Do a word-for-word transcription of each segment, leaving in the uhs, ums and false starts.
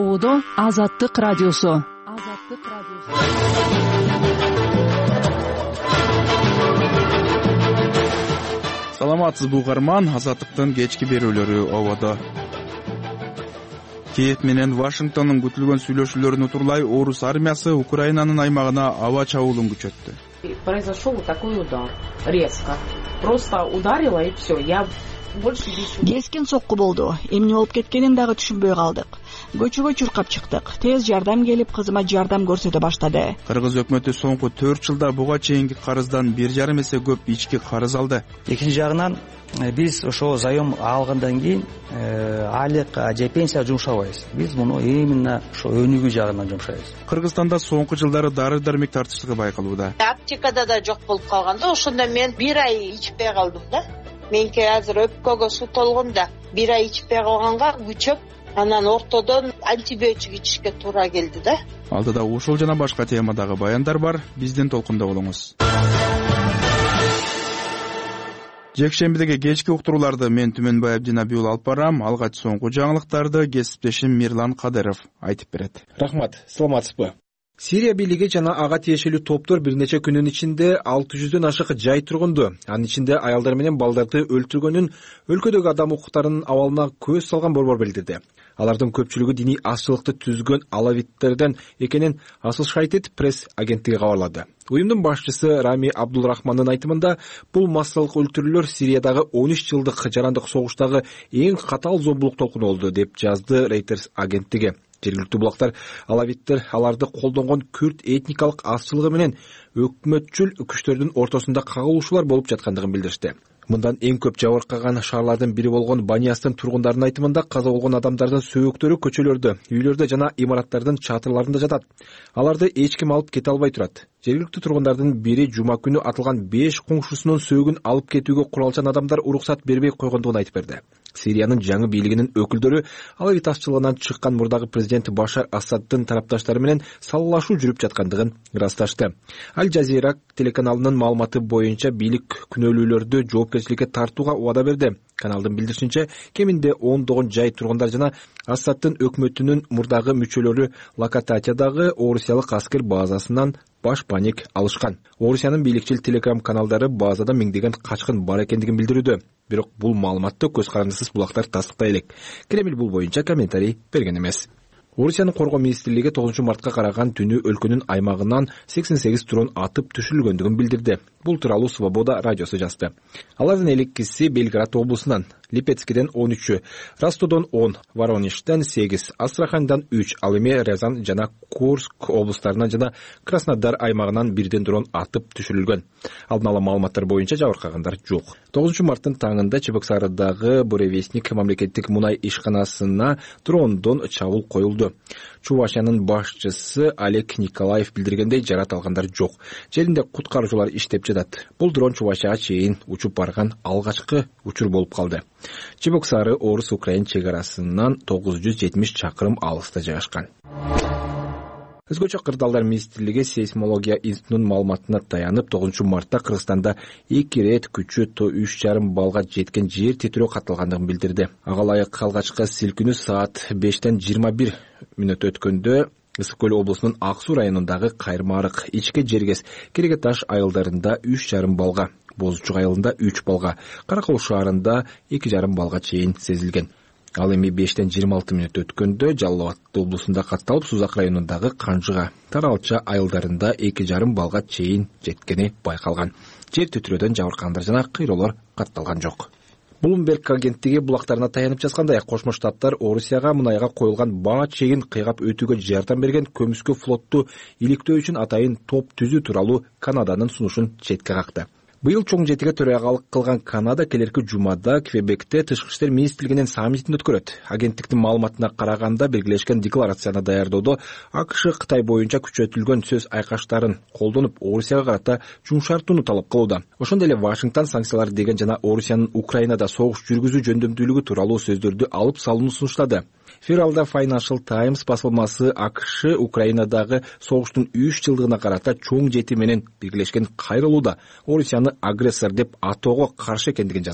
Ободо Азаттык радиосу. Азаттык радиосу. Саламатсызбы угарман, Азаттыктын кечки берүүлөрү Ободо. Киев менен Вашингтондун күтүлгөн сүйлөшүүлөрүн утурлай орус армиясы Украинанын аймагына аба чабуулун күчөттү. Произошел такой удар, резко. Просто ударило и все. Я больше ничего. Кескен сокку болду. Эмне болуп кеткенин дагы түшүнбөй калдык. Көчөгө чуркап чыктык. Тез жардам келип, кызыма жардам көрсөтө баштады. Кыргыз өкмөтү соңку төрт жылда буга чейинки карыздан бир жарым эсе көп ички карыз алды. Экинчи жагынан биз ошо заем алгандан кийин айлык же пенсия жумшабайбыз. Биз муну именно ошо өнүгүү жагынан жумшайбыз. Кыргызстанда соңку жылдары дары-дармек тартыштыгы байкалууда. Аптекада да жок болуп калганда, ошондо мен бир ай ичпей калдым да. Менки азыр өпкөгө суу толгон да, бир ай ичпей калганга күчөп, анан ортодон антибиотик ичишке туура келди да. Алдыда ушул жана башка темадагы баяндар бар, биздин толкунда болуңуз. Жекшембидеги кечки уктурууларды мен Түмөнбай Абдинабиул алып барам. Алгач соңку жаңылыктарды кесиптешим Мирлан Кадыров айтып берет. Рахмат, саламатсызбы? Сирия бийлиги жана ага тиешелүү топтор бир нече күнүн ичинде алты жүздөн ашык жай тургунду, анын ичинде аялдар менен балдарды өлтүргөнүн өлкөдөгү адам укуктарынын абалына көз салган борбор билдирди. Алардын көпчүлүгү диний азчылыкты түзгөн алавиттерден экенин Associated Press агенттиги кабарлады. Уюмдун башчысы Рами Абдулрахмандын айтымында, бул массалык өлтүрүүлөр Сириядагы он үч жылдык жарандык согуштагы эң катаал зомбулук толкуну болду, деп жазды Reuters агенттиги. Жергиликтүү булактар алавиттер аларды колдонгон күрд этникалык азчылыгы менен өкмөтчүл күчтөрдүн ортосунда кагылышуулар болуп жаткандыгын билдиришти. Мындан эң көп жабыркаган шаарлардын бири болгон Баниястын тургундарынын айтымында, каза болгон адамдардын сөөктөрү көчөлөрдө, үйлөрдө жана имараттардын чатырларында жатат. Аларды эч ким алып кете албай турат. Жергиликтүү тургундардын бири жума күнү атылган беш коңшусунун сөөгүн алып кетүүгө куралчан адамдар уруксат бербей койгондугун айтып берди. Сириянын жаңы бийлигинин өкүлдөрү алавит азчылыгынан чыккан мурдагы президент Башар Асаддын тарапташтары менен саллашуу жүрүп жаткандыгын ырасташты. Аль Жазира телеканалынын маалыматы боюнча бийлик күнөөлүүлөрдү жоопкерчиликке тартууга убада берди. Каналдын билдиришинче, кеминде ондогон жай тургундар жана Асаддын өкмөтүнүн мурдагы мүчөлөрү Лакататиядагы орусиялык аскер базасынан баш паник алышкан. Орусиянын бийликчил телекрам каналдары базада миңдеген качкын бар экендигин билдирүүдө. Бирок бул маалыматты көз карандысыз булактар тастыктай элек. Кремль бул боюнча комментарий берген эмес. Орусиянын коргоо министрлиги тогузунчу мартка караган түнү өлкөнүн аймагынан сексен сегиз дрон атып түшүрүлгөндүгүн билдирди. Бул тууралуу Свобода радиосу жазды. Алардын элеккиси Белград облусунан, Липецкиден он үчү, Ростовдон он, Воронежден сегиз, Астрахандан үч, ал эми Рязань жана Курск облустарынан жана Краснодар аймагынан бирден дрон атып түшүрүлгөн. Алдын ала маалыматтар боюнча жабыркагандар жок. тогузунчу марттын таңында Чебоксарыдагы Буревестник мамлекеттик мунай ишканасына дрондон чабуул коюлду. Чувашиянын башчысы Олег Николаев билдиргендей, жарат алгандар жок. Жеринде куткаруучулар иштеп жатат. Бул дрон Чувашияга чейин учуп барган алгачкы учур болуп калды. Чебоксары орус-украин чек арасынан тогуз жүз жетимиш чакырым алыста жайгашкан. Өзгөчө Кырдаалдар министрлиги сейсмология институтунун маалыматына таянып, тогузунчу мартта Кыргызстанда эки ирет күчү үч жарым балга жеткен жер титирөө катталгандыгын билдирди. Ага ылайык алгачкы силкинүү саат бештен жыйырма бир мүнөт өткөндө Ысык көл облусунун Ак Суу районундагы Кайрмарык, Ичке Жергес, Кереге Таш айылдарында үч жарым балга, Бозучук айылында үч балга, Каракол шаарында эки жарым балга чейин сезилген. Ал эми бештен жыйырма алты мүнөт өткөндө Жалал Абад облусунда катталып, Сузак районундагы Канжыга, Таралча айылдарында эки жарым балга чейин жеткени байкалган. Жер титирөөдөн жабыркагандар жана кыйроолор катталган жок. Bloomberg агенттиги булактарына таянып жазгандай, Кошмо Штаттар Орусияга мунайга коюлган баа чегин кыйгап өтүүгө жардам берген көмүскө флотту иликтөө үчүн атайын топ түзүү тууралуу Канаданын сунушун четке какты. Быйыл чоң жетиге төрагалык кылган Канада келерки жумада Квебекте тышкы иштер министрлигинин саммитин өткөрөт. Агенттиктин маалыматына караганда, белгилешкен декларацияны даярдоодо АКШ Кытай боюнча күчөтүлгөн сөз айкаштарын колдонуп, Орусияга карата жумшартууну талап кылууда. Ошондой эле Вашингтон санкциялар деген жана Орусиянын Украинада согуш жүргүзүү жөндөмдүүлүгү тууралуу сөздөрдү алып салууну сунуштады. Февралда Financial Times басылмасы АКШ Украинадагы согуштун үч жылдыгына карата чоң жети менен белгилешкен кайрылууда Орусияны агрессор деп атоого каршы экендигин жазган.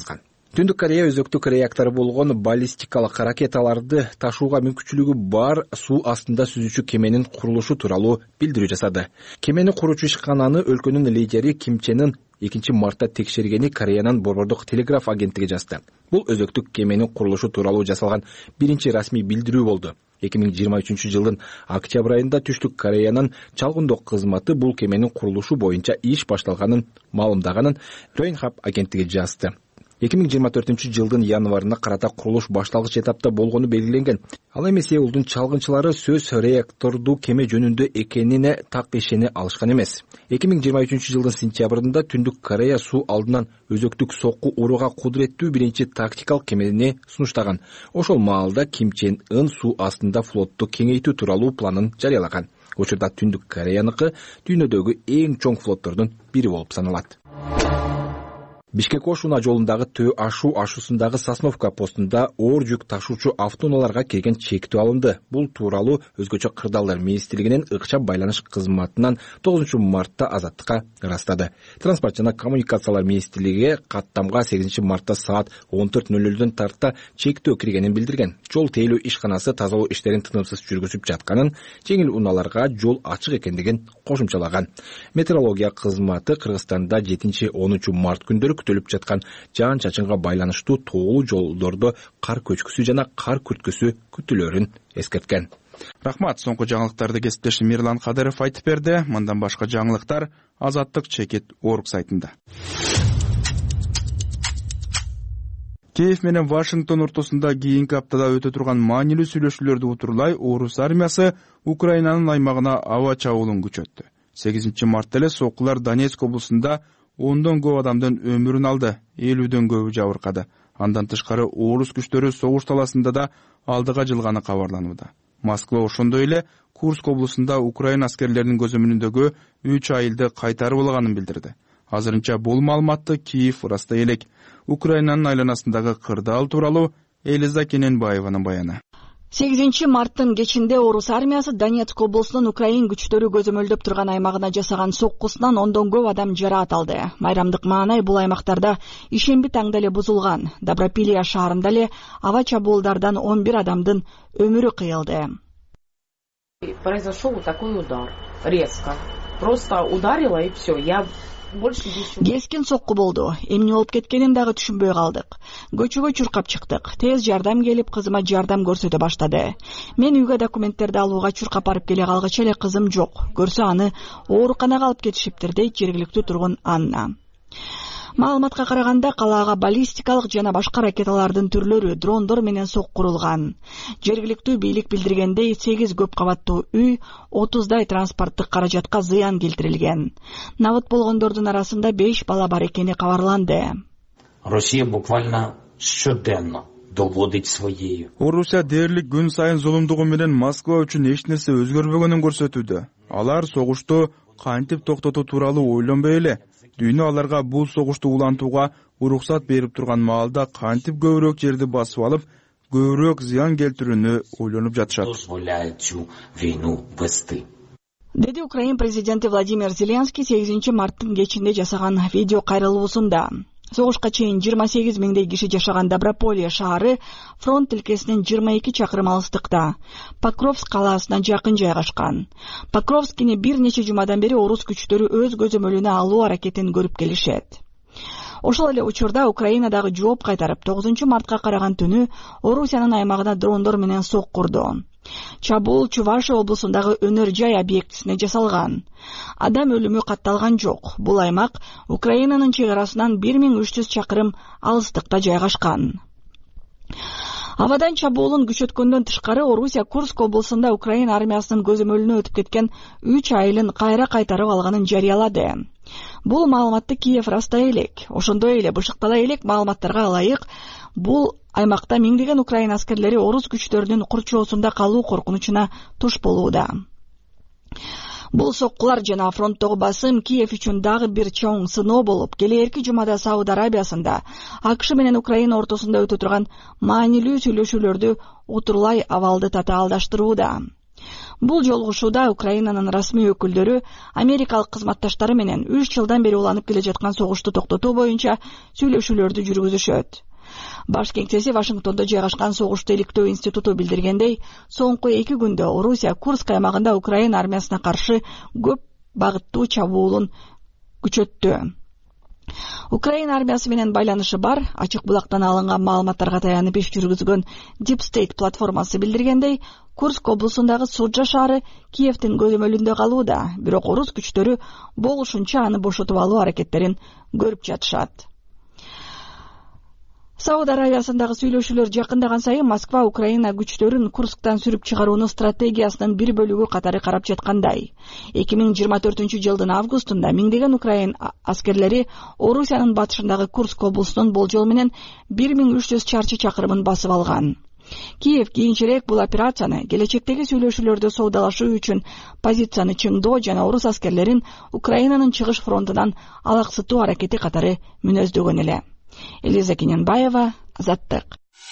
Түндүк Корея өзөктүк реактор болгон баллистикалык ракеталарды ташууга мүмкүнчүлүгү бар суу астында сүзүүчү кеменин курулушу тууралуу билдирүү жасады. Кемени куручу ишкананы өлкөнүн лидери Ким Чен Ын экинчи мартта текшергени Кореянын борбордук телеграф агенттиги жазды. Бул өзөктүк кеменин курулушу тууралуу жасалган биринчи расмий билдирүү болду. эки миң жыйырма үчүнчү жылдын октябрь айында Түштүк Кореянын чалгындоо кызматы бул кеменин курулушу боюнча иш башталганын маалымдаганын Yonhap агенттиги жазды. эки миң жыйырма төртүнчү жылдын январына карата курулуш башталгыч этапта болгону белгиленген. Ал эми Сеулдун чалгынчылары сөз реакторду кеме жөнүндө экенине так ишене алышкан эмес. эки миң жыйырма үчүнчү жылдын сентябрында Түндүк Корея суу алдынан өзөктүк сокку урууга кудуреттүү биринчи тактикалык кемени сунуштаган. Ошол маалда Ким Чен Ын суу астында флотту кеңейтүү тууралуу планын жарыялаган. Учурда Түндүк Кореяныкы дүйнөдөгү эң чоң флоттордун бири болуп саналат. Бишкек-Ош унаа жолундагы Төө ашуу ашуусундагы Сосновка постунда оор жүк ташуучу автоунааларга келген чектөө алынды. Бул тууралуу өзгөчө кырдаалдар министрлигинин ыкчам байланыш кызматынан тогузунчу мартта Азаттыкка ырастады. Транспорт жана коммуникациялар министрлиги каттамга сегизинчи мартта саат он төрт ноль нөлдөн тарта чектөө киргенин билдирген. Жол тейлөө ишканасы тазалоо иштерин тынымсыз жүргүзүп жатканын, жеңил унааларга жол ачык экендигин кошумчалаган. Метеорология кызматы Кыргызстанда жетинчи онунчу март күндөрү күтүлүп жаткан жаан чачынга байланыштуу тоолуу жолдордо кар көчкүсү жана кар күрткүсү күтүлөрүн эскерткен. Рахмат. Соңку жаңылыктарды кесиптешим Мирлан Кадыров айтып берди. Мындан башка жаңылыктар Азаттык чекит орг сайтында. Киев менен Вашингтон ортосунда кийинки аптада өтө турган маанилүү сүйлөшүүлөрдү утурлай Орус армиясы Украинанын аймагына аба чабуулун күчөттү. сегизинчи мартта эле соккулар Донецк облусунда ондон көп адамдын өмүрүн алды, элүүдөн көбү жабыркады. Андан тышкары орус күчтөрү согуш таласында да алдыга жылганы кабарланууда. Москва ошондой эле Курск облусунда Украина аскерлеринин көзөмөлүндөгү үч айылды кайтарып алганын билдирди. Азырынча бул маалыматты Киев ырастай элек. Украинанын айланасындагы кырдаал тууралуу Элиза Кененбаеванын баяны. сегизинчи марттын кечинде Орус армиясы Донецк облусунун Украин күчтөрү көзөмөлдөп турган аймагына жасаган соккусунан ондон көп адам жараат алды. Майрамдык маанай бул аймактарда ишемби таңда эле бузулган. Добропилия шаарында эле аба чабуулдардан он бир адамдын өмүрү кыйылды. Произошел такой удар. Резко. Просто ударило и все. Я Кескин сокку болду. Эмне болуп кеткенин дагы түшүнбөй калдык. Көчөгө чуркап чыктык. Тез жардам келип, кызыма жардам көрсөтө баштады. Мен үйгө документтерди алууга чуркап барып келе калгыча эле кызым жок. Көрсө аны ооруканага алып кетишиптир, дейт жергиликтүү тургун Анна. Маалыматка караганда калаага баллистикалык жана башка ракеталардын түрлөрү дрондор менен соккурулган. Жергиликтүү бийлик билдиргендей сегиз көп кабаттуу үй, отуздай транспорттук каражатка зыян келтирилген. Набыт болгондордун арасында беш бала бар экени кабарланды. Россия буквально щоденно доводит своею. Орусия дээрлик күн сайын зулумдугу менен Москва үчүн эч нерсе өзгөрбөгөнүн көрсөтүүдө. Алар согушту кантип токтотуу тууралуу ойлонбой эле, дүйнө аларга бул согушту улантууга уруксат берип турган маалда кантип көбүрөөк жерди басып алып, көбүрөөк зыян келтирүүнү ойлонуп жатышат. Деди Украин президенти Владимир Зеленский сегизинчи марттын кечинде жасаган видео кайрылуусунда. Согушка чейин жыйырма сегиз миңдей киши жашаган Доброполия шаары фронт тилкесинен жыйырма эки чакырым алыстыкта, Покровск калаасына жакын жайгашкан. Покровскини бир нече жумадан бери орус күчтөрү өз көзөмөлүнө алуу аракетин көрүп келишет. Ошол эле учурда Украинадагы жооп кайтарып, тогузунчу мартка караган түнү Орусиянын аймагына дрондор менен соккурду. Чабуул Чувашия облусундагы өнөр жай объектисине жасалган. Адам өлүмү катталган жок. Бул аймак Украинанын чек арасынан бир миң үч жүз чакырым алыстыкта жайгашкан. Абадан чабуулун күчөткөндөн тышкары Орусия Курск облусунда Украина армиясынын көзөмөлүнө өтүп кеткен үч айылын кайра кайтарып алганын жарыялады. Бул маалыматты Киев растай элек. Ошондой эле бышыктала элек маалыматтарга ылайык, бул аймакта миңдеген Украина аскерлери орус күчтөрүнүн курчоосунда калуу коркунучуна туш болууда. Бул соккулар жана фронттогу басым Киев үчүн дагы бир чоң сыноо болуп, келээрки жумада Сауд Арабиясында АКШ менен Украина ортосунда өтө турган маанилүү сүйлөшүүлөрдү утурлай абалды татаалдаштырууда. Бул жолугушууда Украинанын расмий өкүлдөрү америкалык кызматташтары менен үч жылдан бери уланып келе жаткан согушту токтотуу боюнча сүйлөшүүлөрдү жүргүзүшөт. Баш кеңсеси Вашингтондо жайгашкан согушту иликтөө институту билдиргендей, соңку эки күндө Орусия Курск аймагында Украина армиясына каршы көп багыттуу чабуулун күчөттү. Украина армиясы менен байланышы бар ачык булактан алынган маалыматтарга таянып иш жүргүзгөн Deep State платформасы билдиргендей, Курск облусундагы Суджа шаары Киевдин көзөмөлүндө калууда, бирок орус күчтөрү болушунча аны бошотуп алуу аракеттерин көрүп жатышат. Сауд Аравиясындагы сүйлөшүүлөр жакындаган сайын Москва Украина күчтөрүн Курсктан сүрүп чыгарууну стратегиясынын бир бөлүгү катары карап жаткандай. эки миң жыйырма төртүнчү жылдын августунда миңдеген Украин аскерлери Орусиянын батышындагы Курск облусунун болжол менен бир миң үч жүз чарчы чакырымын басып алган. Киев кийинчерээк бул операцияны келечектеги сүйлөшүүлөрдө соодалашуу үчүн позицияны чыңдоо жана орус аскерлерин Украинанын чыгыш фронтунан алаксытуу аракети катары мүнөздөгөн эле. Элиза Кененбаева, Азаттык.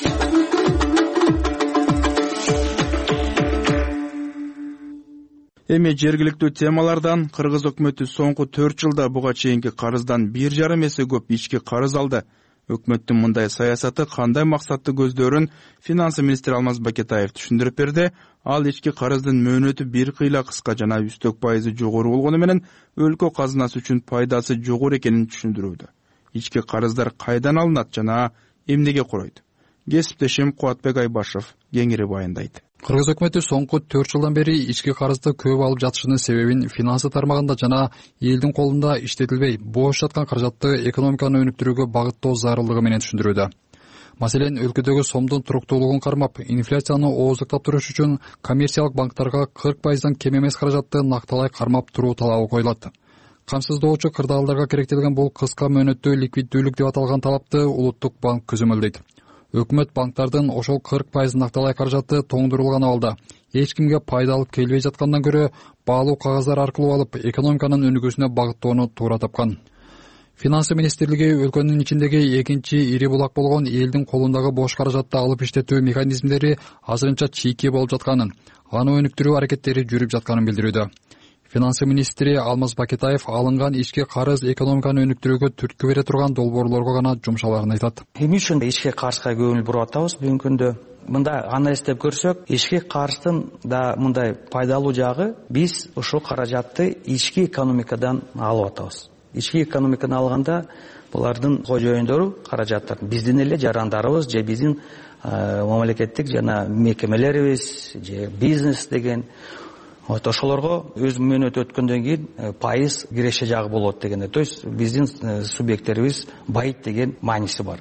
Эми жергиликтүү темалардан Кыргыз өкмөтү соңку төрт жылда буга чейинки карыздан бир жарым эсе көп ички карыз алды. Өкмөттүн мындай саясаты кандай максатты көздөрүн финансы министри Алмаз Бакетаев түшүндүрүп берди. Ал ички карыздын мөөнөтү бир кыйла кыска жана үстөк пайызы жогору болгону менен өлкө казынасы үчүн пайдасы жогору экенин түшүндүрүүдө. Ички карыздар кайдан алынат жана эмнеге куройт? Кесиптешим Кубатбек Айбашев кеңири баяндайт. Кыргыз өкмөтү соңку төрт жылдан бери ички карызды көп алып жатышынын себебин финансы тармагында жана элдин колунда иштетилбей бош жаткан каражатты экономиканы өнүктүрүүгө багыттоо зарылдыгы менен түшүндүрүүдө. Маселен, өлкөдөгү сомдун туруктуулугун кармап, инфляцияны ооздуктап туруш үчүн коммерциялык банктарга кырк пайыздан кем эмес каражатты накталай кармап туруу талабы коюлат. Камсыздоочу кырдаалдарга керектелген бул кыска мөөнөттүү ликвиддүүлүк деп аталган талапты Улуттук банк көзөмөлдөйт. Өкмөт банктардын ошол кырк пайыз накталай каражаты тоңдурулган абалда эч кимге пайда алып келбей жаткандан көрө баалуу кагаздар аркылуу алып экономиканын өнүгүүсүнө багыттоону туура тапкан. Финансы министрлиги өлкөнүн ичиндеги экинчи ири булак болгон элдин колундагы бош каражатты алып иштетүү механизмдери азырынча чийки болуп жатканын, аны өнүктүрүү аракеттери жүрүп жатканын билдирүүдө. Финансы министри Алмаз Бакетаев алынган ички карыз экономиканы өнүктүрүүгө түрткү бере турган долбоорлорго гана жумшаларын айтат. Эмне үчүн ички карызга көңүл буруп атабыз бүгүнкү күндө? Мында анализдеп көрсөк, ички карыздын да мындай пайдалуу жагы, биз ошол каражатты ички экономикадан алып атабыз. Ички экономиканы алганда булардын кожоюндору каражаттар биздин эле жарандарыбыз же биздин мамлекеттик жана мекемелерибиз же бизнес деген вот ошолорго өз мөөнөтү өткөндөн кийин пайыз киреше жагы болот дегенде, то есть биздин субъекттерибиз байыт деген мааниси бар.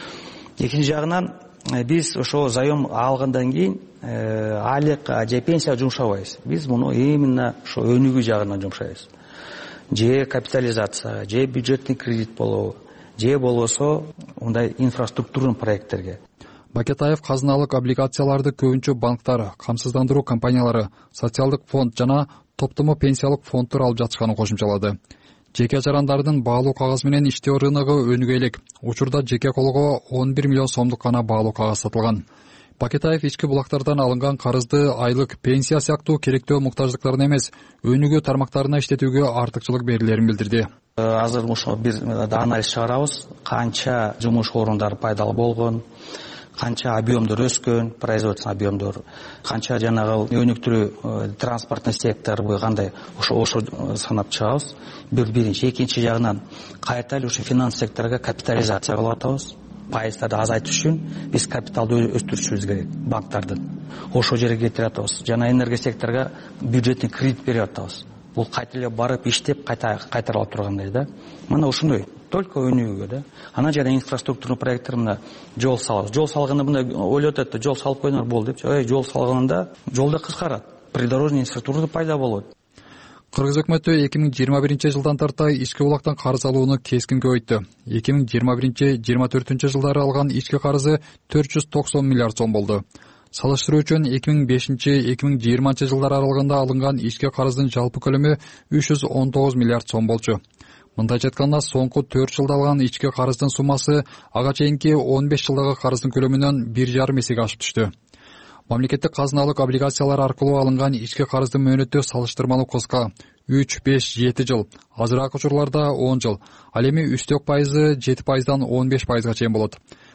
Экинчи жагынан биз ошо заем алгандан кийин айлык же пенсия жумшабайбыз. Биз муну именно ошо өнүгүү жагынан жумшайбыз. Же капитализация, же бюджетный кредит болобу, же болбосо мындай инфраструктурный проекттерге. Бакетаев казыналык облигацияларды көбүнчө банктар, камсыздандыруу компаниялары, социалдык фонд жана топтомо пенсиялык фонддор алып жатышканын кошумчалады. Жеке жарандардын баалуу кагаз менен иштөө рыногу өнүгө элек. Учурда жеке колго он бир миллион сомдук гана баалуу кагаз сатылган. Бакетаев ички булактардан алынган карызды айлык пенсия сыяктуу керектөө муктаждыктарына эмес, өнүгүү тармактарына иштетүүгө артыкчылык берилерин билдирди. Азыр ошо бир анализ чыгарабыз, канча жумуш орундары пайдалуу болгон, канча объемдор өскөн, производственный объемдор, канча жанагы өнүктүрүү транспортный сектору кандай, ошо ошо санап чыгабыз. Бир биринчи, экинчи жагынан кайта эле ошо финанс секторго капитализация кылып атабыз. Пайыздарды азайтыш үчүн биз капиталды өстүрүшүбүз керек банктардын. Ошол жерге кетирип атабыз. Жана энергия секторго бюджетный кредит берип атабыз. Бул кайта эле барып иштеп кайта кайтарылып тургандай да. Мына ошондой только өнүгүүгө да. Ана жана инфраструктурный проекттер мына жол салабыз. Жол салганда мына ойлоп атат, жол салып койнор болду депчи. Ой, жол салганда жолда кыскарат. Придорожный инфраструктура пайда болот. Кыргыз өкмөтү эки миң жыйырма биринчи жылдан тартай ички булактан карыз алууну кескин көбөйттү. эки миң жыйырма биринчи жыйырма төртүнчү жылдары алган ички карызы төрт жүз токсон миллиард сом болду. Салыштыруу үчүн эки миң бешинчи эки миң жыйырманчы жылдар аралыгында алынган ички карыздын жалпы көлөмү үч жүз он тогуз миллиард сом болчу. Мындайча айтканда, соңку төрт жылда алган ички карыздын суммасы ага чейинки он беш жылдагы карыздын көлөмүнөн бир жарым эсеге ашып түштү. Мамлекеттик казыналык облигациялар аркылуу алынган ички карыздын мөөнөтү салыштырмалуу кыска үч, беш, жети жыл, азыраак учурларда он жыл. Ал эми үстөк пайызы жети пайыздан он беш пайызга чейин болот.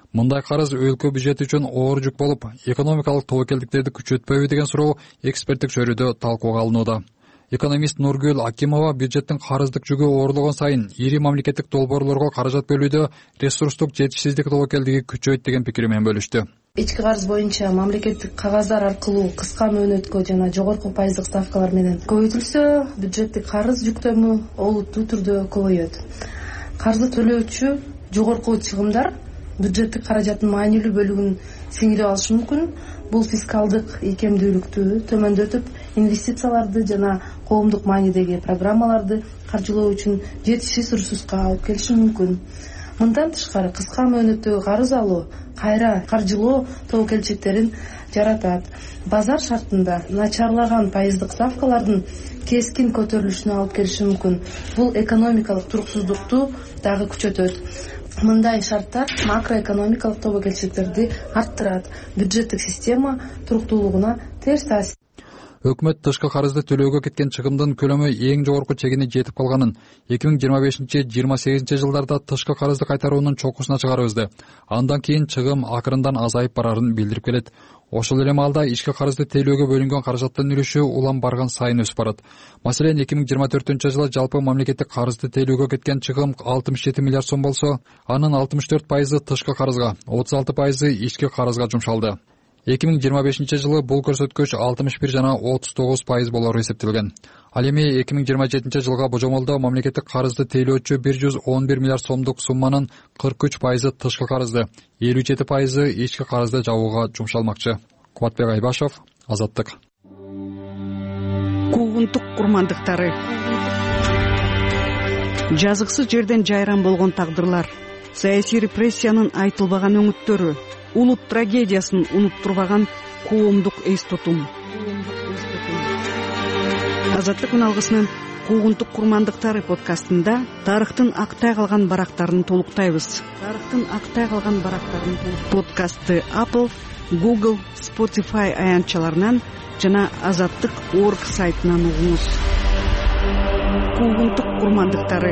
мындай карыз өлкө бюджети үчүн оор жүк болуп, экономикалык тобокелдиктерди күчөтпөйбү деген суроо эксперттик чөйрөдө талкууга алынууда. Экономист Нургүл Акимова бюджеттин карыздык жүгү оорлогон сайын ири мамлекеттик долбоорлорго каражат бөлүүдө ресурстук жетишсиздик тобокелдиги күчөйт деген пикири менен бөлүштү. Ички карыз боюнча мамлекеттик кагаздар аркылуу кыска мөөнөткө жана жогорку пайыздык ставкалар менен көбөйтүлсө, бюджеттик карыз жүктөмү олуттуу түрдө көбөйөт. Карызды төлөөчү жогорку чыгымдар бюджеттик каражаттын маанилүү бөлүгүн сиңирип алышы мүмкүн. Бул фискалдык ийкемдүүлүктү төмөндөтүп, инвестицияларды жана коомдук маанидеги программаларды каржылоо үчүн жетишсиз ресурска алып келиши мүмкүн. Мындан тышкары кыска мөөнөттөгү карыз алуу кайра каржылоо тобокелчиликтерин жаратат. Базар шартында начарлаган пайыздык ставкалардын кескин көтөрүлүшүнө алып келиши мүмкүн. Бул экономикалык туруксуздукту дагы күчөтөт. Мындай шарттар макроэкономикалык тобокелчиликтерди арттырат. Бюджеттик система туруктуулугуна терс таасир. Өкмөт тышкы карызды төлөөгө кеткен чыгымдын көлөмү эң жогорку чегине жетип калганын, эки миң жыйырма бешинчи жыйырма сегизинчи жылдарда тышкы карызды кайтаруунун чокусуна чыгарыбызды. Андан кийин чыгым акырындан азайып барарын билдирип келет. Ошол эле маалда ички карызды тейлөөгө бөлүнгөн каражаттын үлүшү улам барган сайын өсүп барат. Маселен, эки миң жыйырма төртүнчү жылы жалпы мамлекеттик карызды тейлөөгө кеткен чыгым алтымыш жети миллиард сом болсо, анын алтымыш төрт пайызы тышкы карызга, отуз алты пайызы ички карызга жумшалды. эки миң жыйырма бешинчи жылы бул көрсөткүч алтымыш бир жана отуз тогуз пайыз болору эсептелген. Ал эми эки миң жыйырма жетинчи жылга божомолдо мамлекеттик карызды тейлөөчү бир жүз он бир миллиард сомдук сумманын кырк үч пайызы тышкы карызды, элүү жети пайызы ички карызды жабууга жумшалмакчы. Кубатбек Айбашев, Азаттык. Куугунтук курмандыктары. Жазыксыз жерден жайран болгон тагдырлар, саясий репрессиянын айтылбаган өңүттөрү, улут трагедиясын унуттурбаган коомдук эс тутум. Азаттык үналгысынын Куугунтук курмандыктары подкастында тарыхтын актай калган барактарын толуктайбыз. Тарыхтын актай калган барактарын подкастты Apple, Google, Spotify аянтчаларынан жана Азаттык точка орг сайтынан угуңуз. Куугунтук курмандыктары.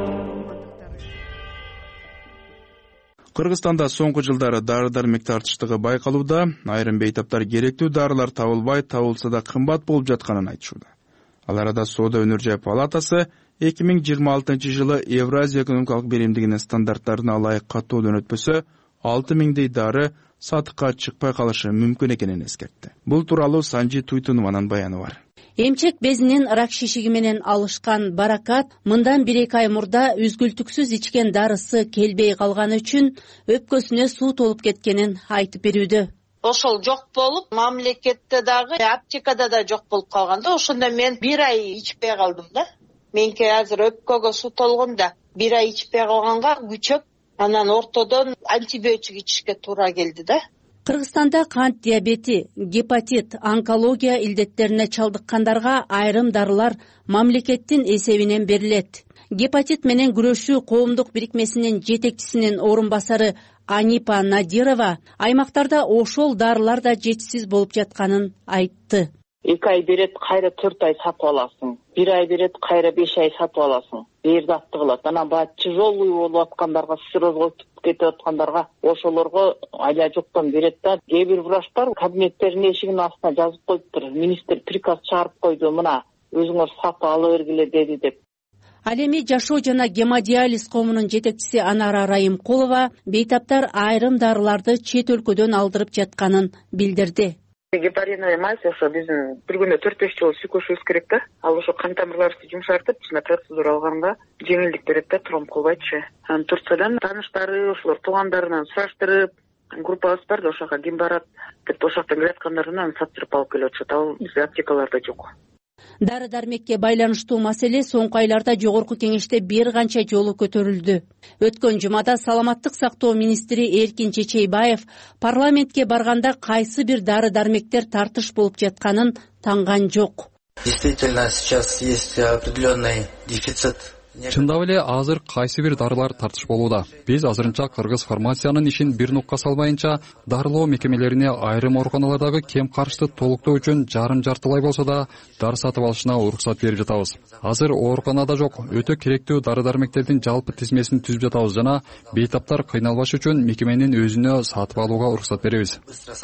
Кыргызстанда соңку жылдары дары-дармек тартыштыгы байкалууда. Айрым бейтаптар керектүү дарылар табылбай, табылса да кымбат болуп жатканын айтышууда. Ал арада Соода өнөр жай палатасы эки миң жыйырма алтынчы жылы Евразия экономикалык беримдигинин стандарттарына ылайык каттоодон өтпөсө, алты миңдей дары сатыкка чыкпай калышы мүмкүн экенин эскертти. Бул тууралуу Санжи Туйтунованын баяны бар. Эмчек безинин рак шишиги менен алышкан Баракат мындан бир эки ай мурда үзгүлтүксүз ичкен дарысы келбей калганы үчүн өпкөсүнө суу толуп кеткенин айтып берүүдө. Ошол жок болуп, мамлекетте дагы, аптекада да жок болуп калганда, ошондо мен бир ай ичпей калдым да. Менке азыр өпкөгө суу толгонда бир ай ичпей калганга күчөп, анан ортодон антибиотик ичишке туура келди да. Кыргызстанда кант диабети, гепатит, онкология илдеттерине чалдыккандарга айрым дарылар мамлекеттин эсебинен берилет. Гепатит менен күрөшүү коомдук бирикмесинин жетекчисинин орун басары Анипа Надирова аймактарда ошол дарылар да жетишсиз болуп жатканын айтты. эки ай берет, кайра төрт ай сатып аласың. бир ай берет, кайра беш ай сатып аласың. Бердатты кылат. Анан баягы тяжелый болуп аткандарга, сиррозго кетип аткандарга ошолорго айла жоктон берет да. Кээ бир врачтар кабинеттеринин эшигинин астына жазып коюптур. Министр приказ чыгарып койду, мына өзүңөр сатып ала бергиле деди деп. Ал эми жашоо жана гемодиализ коомунун жетекчиси Анара Райымкулова бейтаптар айрым дарыларды чет өлкөдөн алдырып жатканын билдирди. Гепариновый мазь ошо биздин бир күндө төрт беш жолу сүйкөшүбүз керек да. Ал ошо кан тамырларыбызды жумшартып, жана процедура алганга жеңилдик берет да, тромб кылбайчы. Анан Турциядан тааныштары, ошолор туугандарынан сураштырып, группабыз бар да, ошого ким барат деп ошол жактан келаткандарынан сатып алып келип атышат. Ал бизде аптекаларда жок. Дары-дармекке байланыштуу маселе соңку айларда жогорку кеңеште бир канча жолу көтөрүлдү. Өткөн жумада саламаттык сактоо министри Эркин Чечейбаев парламентке барганда кайсы бир дары-дармектер тартыш болуп жатканын танган жок. Действительно, сейчас есть определенный дефицит Чындап эле азыр кайсы бир дарылар тартыш болууда. Биз азырынча кыргыз фармациянын ишин бир нукка салбайынча дарылоо мекемелерине айрым ооруканалардагы кем карышты толуктоо үчүн жарым жартылай болсо да дары сатып алышына уруксат берип жатабыз. Азыр ооруканада жок, өтө керектүү дары-дармектердин жалпы тизмесин түзүп жатабыз жана бейтаптар кыйналбаш үчүн мекеменин өзүнө сатып алууга уруксат беребиз.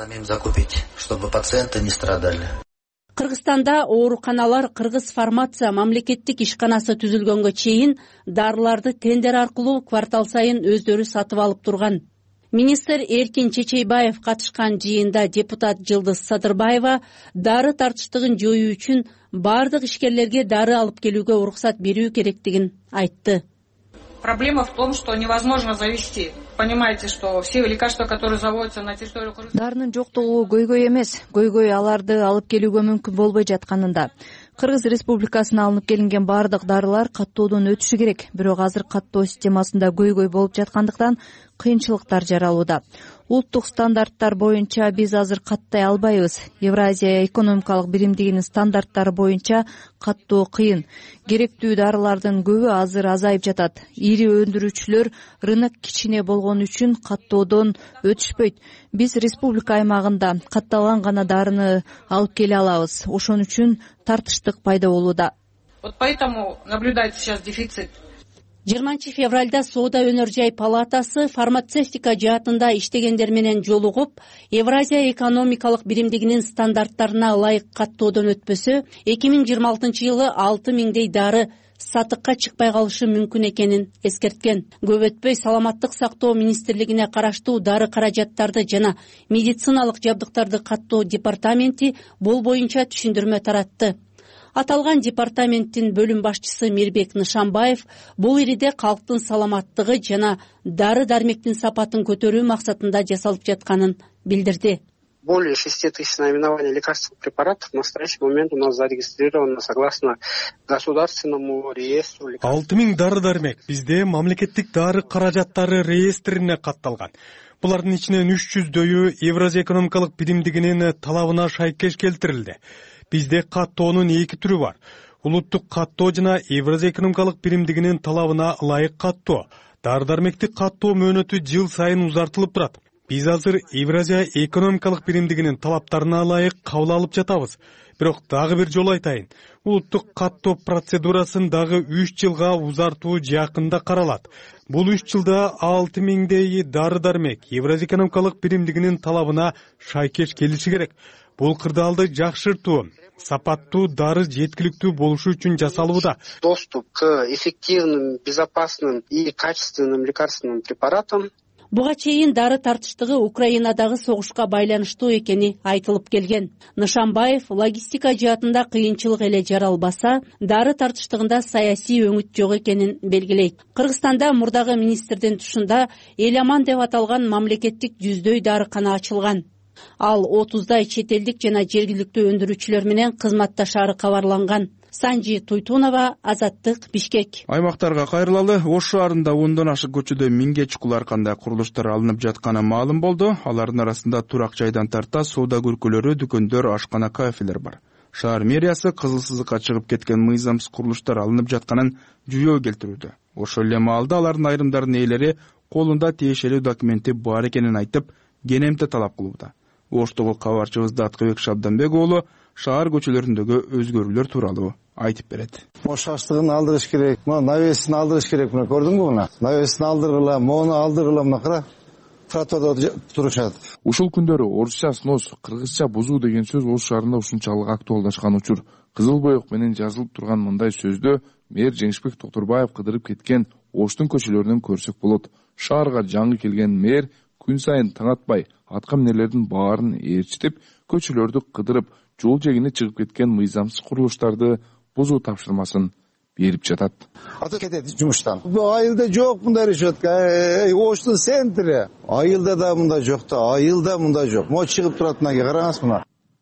Кыргызстанда ооруканалар Кыргыз фармация мамлекеттик ишканасы түзүлгөнгө чейин дарыларды тендер аркылуу квартал сайын өздөрү сатып алып турган. Министр Эркин Чечейбаев катышкан жыйында депутат Жылдыз Садырбаева дары тартыштыгын жоюу үчүн бардык ишкерлерге дары алып келүүгө уруксат берүү керектигин айтты. Проблема в том, что невозможно завести. Понимаете, что все лекарства, которые заводятся на территории Кыргызстана... Дарынын жоктугу көйгөй эмес, көйгөй аларды алып келүүгө мүмкүн болбой жатканында. Кыргыз Республикасына алынып келинген бардык дарылар каттоодон өтүшү керек, бирок азыр каттоо системасында көйгөй болуп жаткандыктан кыйынчылыктар жаралууда. Улуттук стандарттар боюнча биз азыр каттай албайбыз. Евразия экономикалык биримдигинин стандарттары боюнча каттоо кыйын. Керектүү дарылардын көбү азыр азайып жатат. Ири өндүрүүчүлөр рынок кичине болгон үчүн каттоодон өтүшпөйт. Биз республика аймагында катталган гана дарыны алып келе алабыз. Ошон үчүн тартыштык пайда болууда. Вот поэтому наблюдается сейчас дефицит. жыйырманчы февралда Соода өнөр жай палатасы фармацевтика жаатында иштегендер менен жолугуп, Евразия экономикалык биримдигинин стандарттарына ылайык каттоодон өтпөсө, эки миң жыйырма алтынчы жылы алты миңдей дары сатыкка чыкпай калышы мүмкүн экенин эскерткен. Көп өтпөй Саламаттык сактоо министрлигине караштуу дары каражаттарды жана медициналык жабдыктарды каттоо департаменти бул боюнча түшүндүрмө таратты. Аталган департаменттин бөлүм башчысы Мирбек Нышанбаев бул ириде калктын саламаттыгы жана дары-дармектин сапатын көтөрүү максатында жасалып жатканын билдирди. Более шести тысяч наименований лекарственных препаратов в настоящий момент у нас зарегистрировано согласно государственному реестру. алты миң дары-дармек бизде мамлекеттик дары каражаттары реестрине катталган. Булардын ичинен үч жүздөйү Евразия экономикалык биримдигинин талабына шайкеш келтирилди. Бизде каттоонун эки түрү бар. Улуттук каттоо жана Евразия экономикалык биримдигинин талабына ылайык каттоо. Дары-дармектик каттоо мөөнөтү жыл сайын узартылып турат. Биз азыр Евразия экономикалык биримдигинин талаптарына ылайык кабыл алып жатабыз. Бирок дагы бир жолу айтайын. Улуттук каттоо процедурасын дагы үч жылга узартуу жакында каралат. Бул үч жылда алты миңдей дары-дармек Евразия экономикалык биримдигинин талабына шайкеш келиши керек. Бул кырдаалды жакшыртуу, сапаттуу дары жеткиликтүү болушу үчүн жасалууда. Доступ к эффективным, безопасным и качественным лекарственным препаратам. Буга чейин дары тартыштыгы Украинадагы согушка байланыштуу экени айтылып келген. Нышанбаев логистика жаатында кыйынчылык эле жаралбаса, дары тартыштыгында саясий өңүт жок экенин белгилейт. Кыргызстанда мурдагы министрдин тушунда Эл аман деп аталган мамлекеттик жүздөй дарыкана ачылган. Ал отуздай чет элдик жана жергиликтүү өндүрүүчүлөр менен кызматташары кабарланган. Санжи Туйтунова, Азаттык, Бишкек. Аймактарга кайрылалы. Ош шаарында ондон ашык көчөдө миңге чукул аркандай курулуштар алынып жатканы маалым болду. Алардын арасында турак жайдан тарта соода көркөлөрү, дүкөндөр, ашкана, кафелер бар. Шаар мэриясы кызыл сызыкка чыгып кеткен мыйзамсыз курулуштар алынып жатканын жүйөө келтирүүдө. Ошол эле маалда алардын айрымдарынын ээлери колунда тиешелүү документи бар экенин айтып, кенемте талап кылууда. Оштогу кабарчыбыз Даткыбек Шабданбек уулу шаар көчөлөрүндөгү өзгөрүүлөр тууралуу айтып берет. Бошаштыгын алдырыш керек, мына навесин алдырыш керек. Мына көрдүңбү мына? Навесин алдыргыла, мону алдыргыла, мына кара. Тротуарда турушат. Ушул күндөрү орусча снос, кыргызча бузуу деген сөз Ош шаарында ушунчалык актуалдашкан учур. Кызыл боек менен жазылып турган мындай сөздө мэр Жеңишбек Токторбаев кыдырып кеткен Оштун көчөлөрүнөн көрсөк болот. Шаарга жаңы келген мэр күн сайын таң атпай атка минерлердин баарын ээрчитип, көчөлөрдү кыдырып, жол жегине чыгып кеткен мыйзамсыз курулуштарды бузуу тапшырмасын берип жатат. Ата кетет жумуштан. Айылда жок мындай решетка. Оштун центри. Айылда да мындай жок да, айылда мындай жок. Мо чыгып туратына караңыз мына.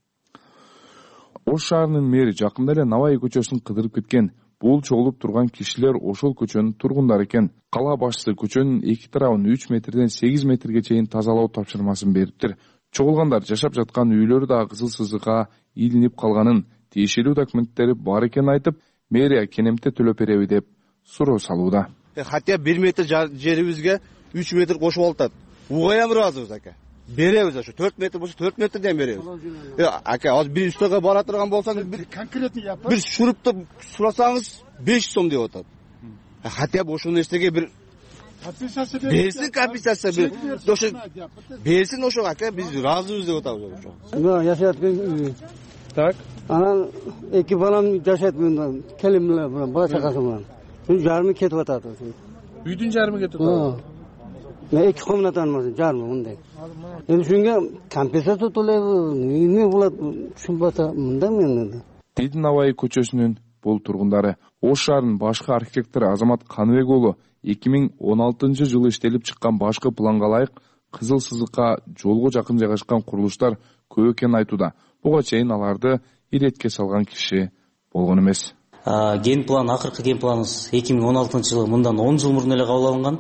Ош шаарынын мэри жакында эле Навай көчөсүн кыдырып кеткен. Бул чогулуп турган кишилер ошол көчөнүн тургундары экен. Кала башчысы көчөнүн эки тарабын үч метрден сегиз метрге чейин тазалоо тапшырмасын бериптир. Чогулгандар жашап жаткан үйлөрү да кызыл сызыкка илинип калганын, тиешелүү документтери бар экенин айтып, мэрия кенемте төлөп береби деп суроо салууда. Хотя бир метр жерибизге үч метр кошуп алып атат. Угаям ыраазыбыз ака. Беребиз ошо төрт метр болсо төрт метрден беребиз. Ака, азыр бир үстөгө бара турган болсоңуз бир конкретный япып, бир шурупты сурасаңыз беш сом деп атат. Хотя бы ошол нерсеге бир компенсация берсин, компенсация бер. Ошо берсин ошо ака, биз ыраазыбыз деп атабыз ошо. Мен жашат. Так. Анан эки балам жашат менен, келим менен, бала чакасы менен. Үч жарымы кетип атат. Үйдүн жарымы кетип атат. Мен эки комнатаны жарымы мындай. Эми ушунга компенсация төлөйбү, эмне болот түшүнбөй атам мында мен. Тейдинабай көчөсүнүн бул тургундары Ош шаарынын башкы архитектору Азамат Каныбек уулу эки миң он алтынчы жылы иштелип чыккан башкы планга ылайык кызыл сызыкка жолго жакын жайгашкан курулуштар көп экенин айтууда. Буга чейин аларды иретке салган киши болгон эмес. Ген план, акыркы ген планыбыз эки миң он алтынчы жылы, мындан он жыл мурун эле кабыл алынган.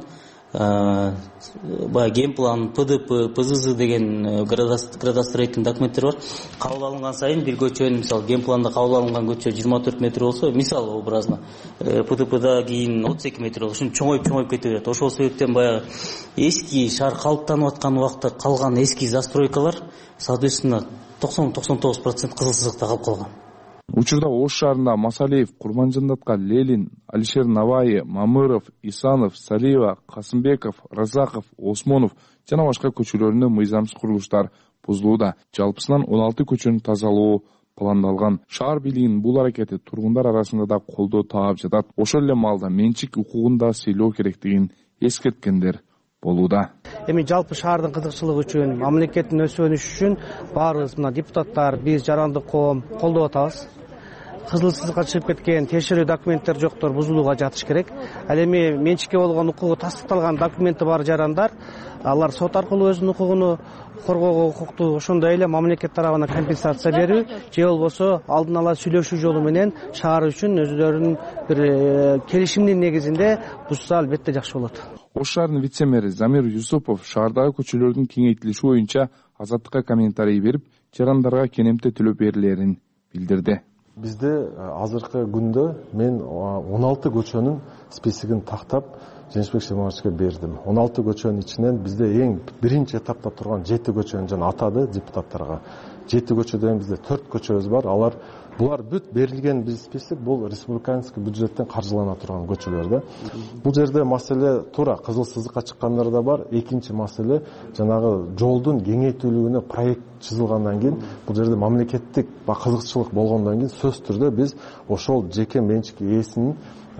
Баягы ген план, П Д П, П З З деген градостроительный документтер бар. Кабыл алынган сайын бир көчөнүн, мисалы, ген планда кабыл алынган көчө жыйырма төрт метр болсо, мисалы образно, П Д Пда кийин отуз эки метр болсо, ушун чоңоюп-чоңоюп кете берет. Ошол себептен баягы эски шаар калыптанып аткан убакта калган эски застройкалар, соответственно, токсон токсон тогуз процент кызыл сызыкта калып калган. Учурда Ош шаарында Масалиев, Курманжандатка, Лелин, Алишер Наваи, Мамыров, Исанов, Салиева, Касымбеков, Разаков, Осмонов жана башка көчөлөрүндө мыйзамсыз курулуштар бузулууда. Жалпысынан он алты көчөнүн тазалоо пландалган. Шаар бийлигинин бул аракети тургундар арасында да колдоо таап жатат. Ошол эле маалда менчик укугун да сыйлоо керектигин эскерткендер болууда. Эми жалпы шаардын кызыкчылыгы үчүн, мамлекеттин өсөнүшү үчүн баарыбыз мына депутаттар, биз жарандык коом колдоп атабыз. Кызыл сызыкка чыгып кеткен текшерүү документтер жоктор бузулууга жатыш керек. Ал эми менчикке болгон укугу тастыкталган документи бар жарандар, алар сот аркылуу өзүнүн укугуну коргоого укуктуу. Ошондой эле мамлекет тарабынан компенсация берүү же болбосо алдын ала сүйлөшүү жолу менен шаар үчүн өздөрүнүн бир келишимдин негизинде бузса албетте жакшы болот. Ош шаарынын вице-мэри Замир Юсупов шаардагы көчөлөрдүн кеңейтилиши боюнча Азаттыкка комментарий берип, жарандарга кенемте төлөп берилерин билдирди. Бизде азыркы күндө мен он алты көчөнүн списигин тактап Женишбек Шимановичке бердим. он алты көчөнүн ичинен бизде эң биринчи этапта турган жети көчөнү жана атады депутаттарга. жети көчөдөн бизде төрт көчөбүз бар. Алар булар бүт берилген биз список бул республиканский бюджеттен каржылана турган көчөлөр да. Бул жерде маселе туура кызыл сызыкка чыккандар да бар. Экинчи маселе жанагы жолдун кеңейтүүлүгүнө проект чызылгандан кийин бул жерде мамлекеттик кызыкчылык болгондон кийин сөзсүз түрдө биз ошол жеке менчик ээсинин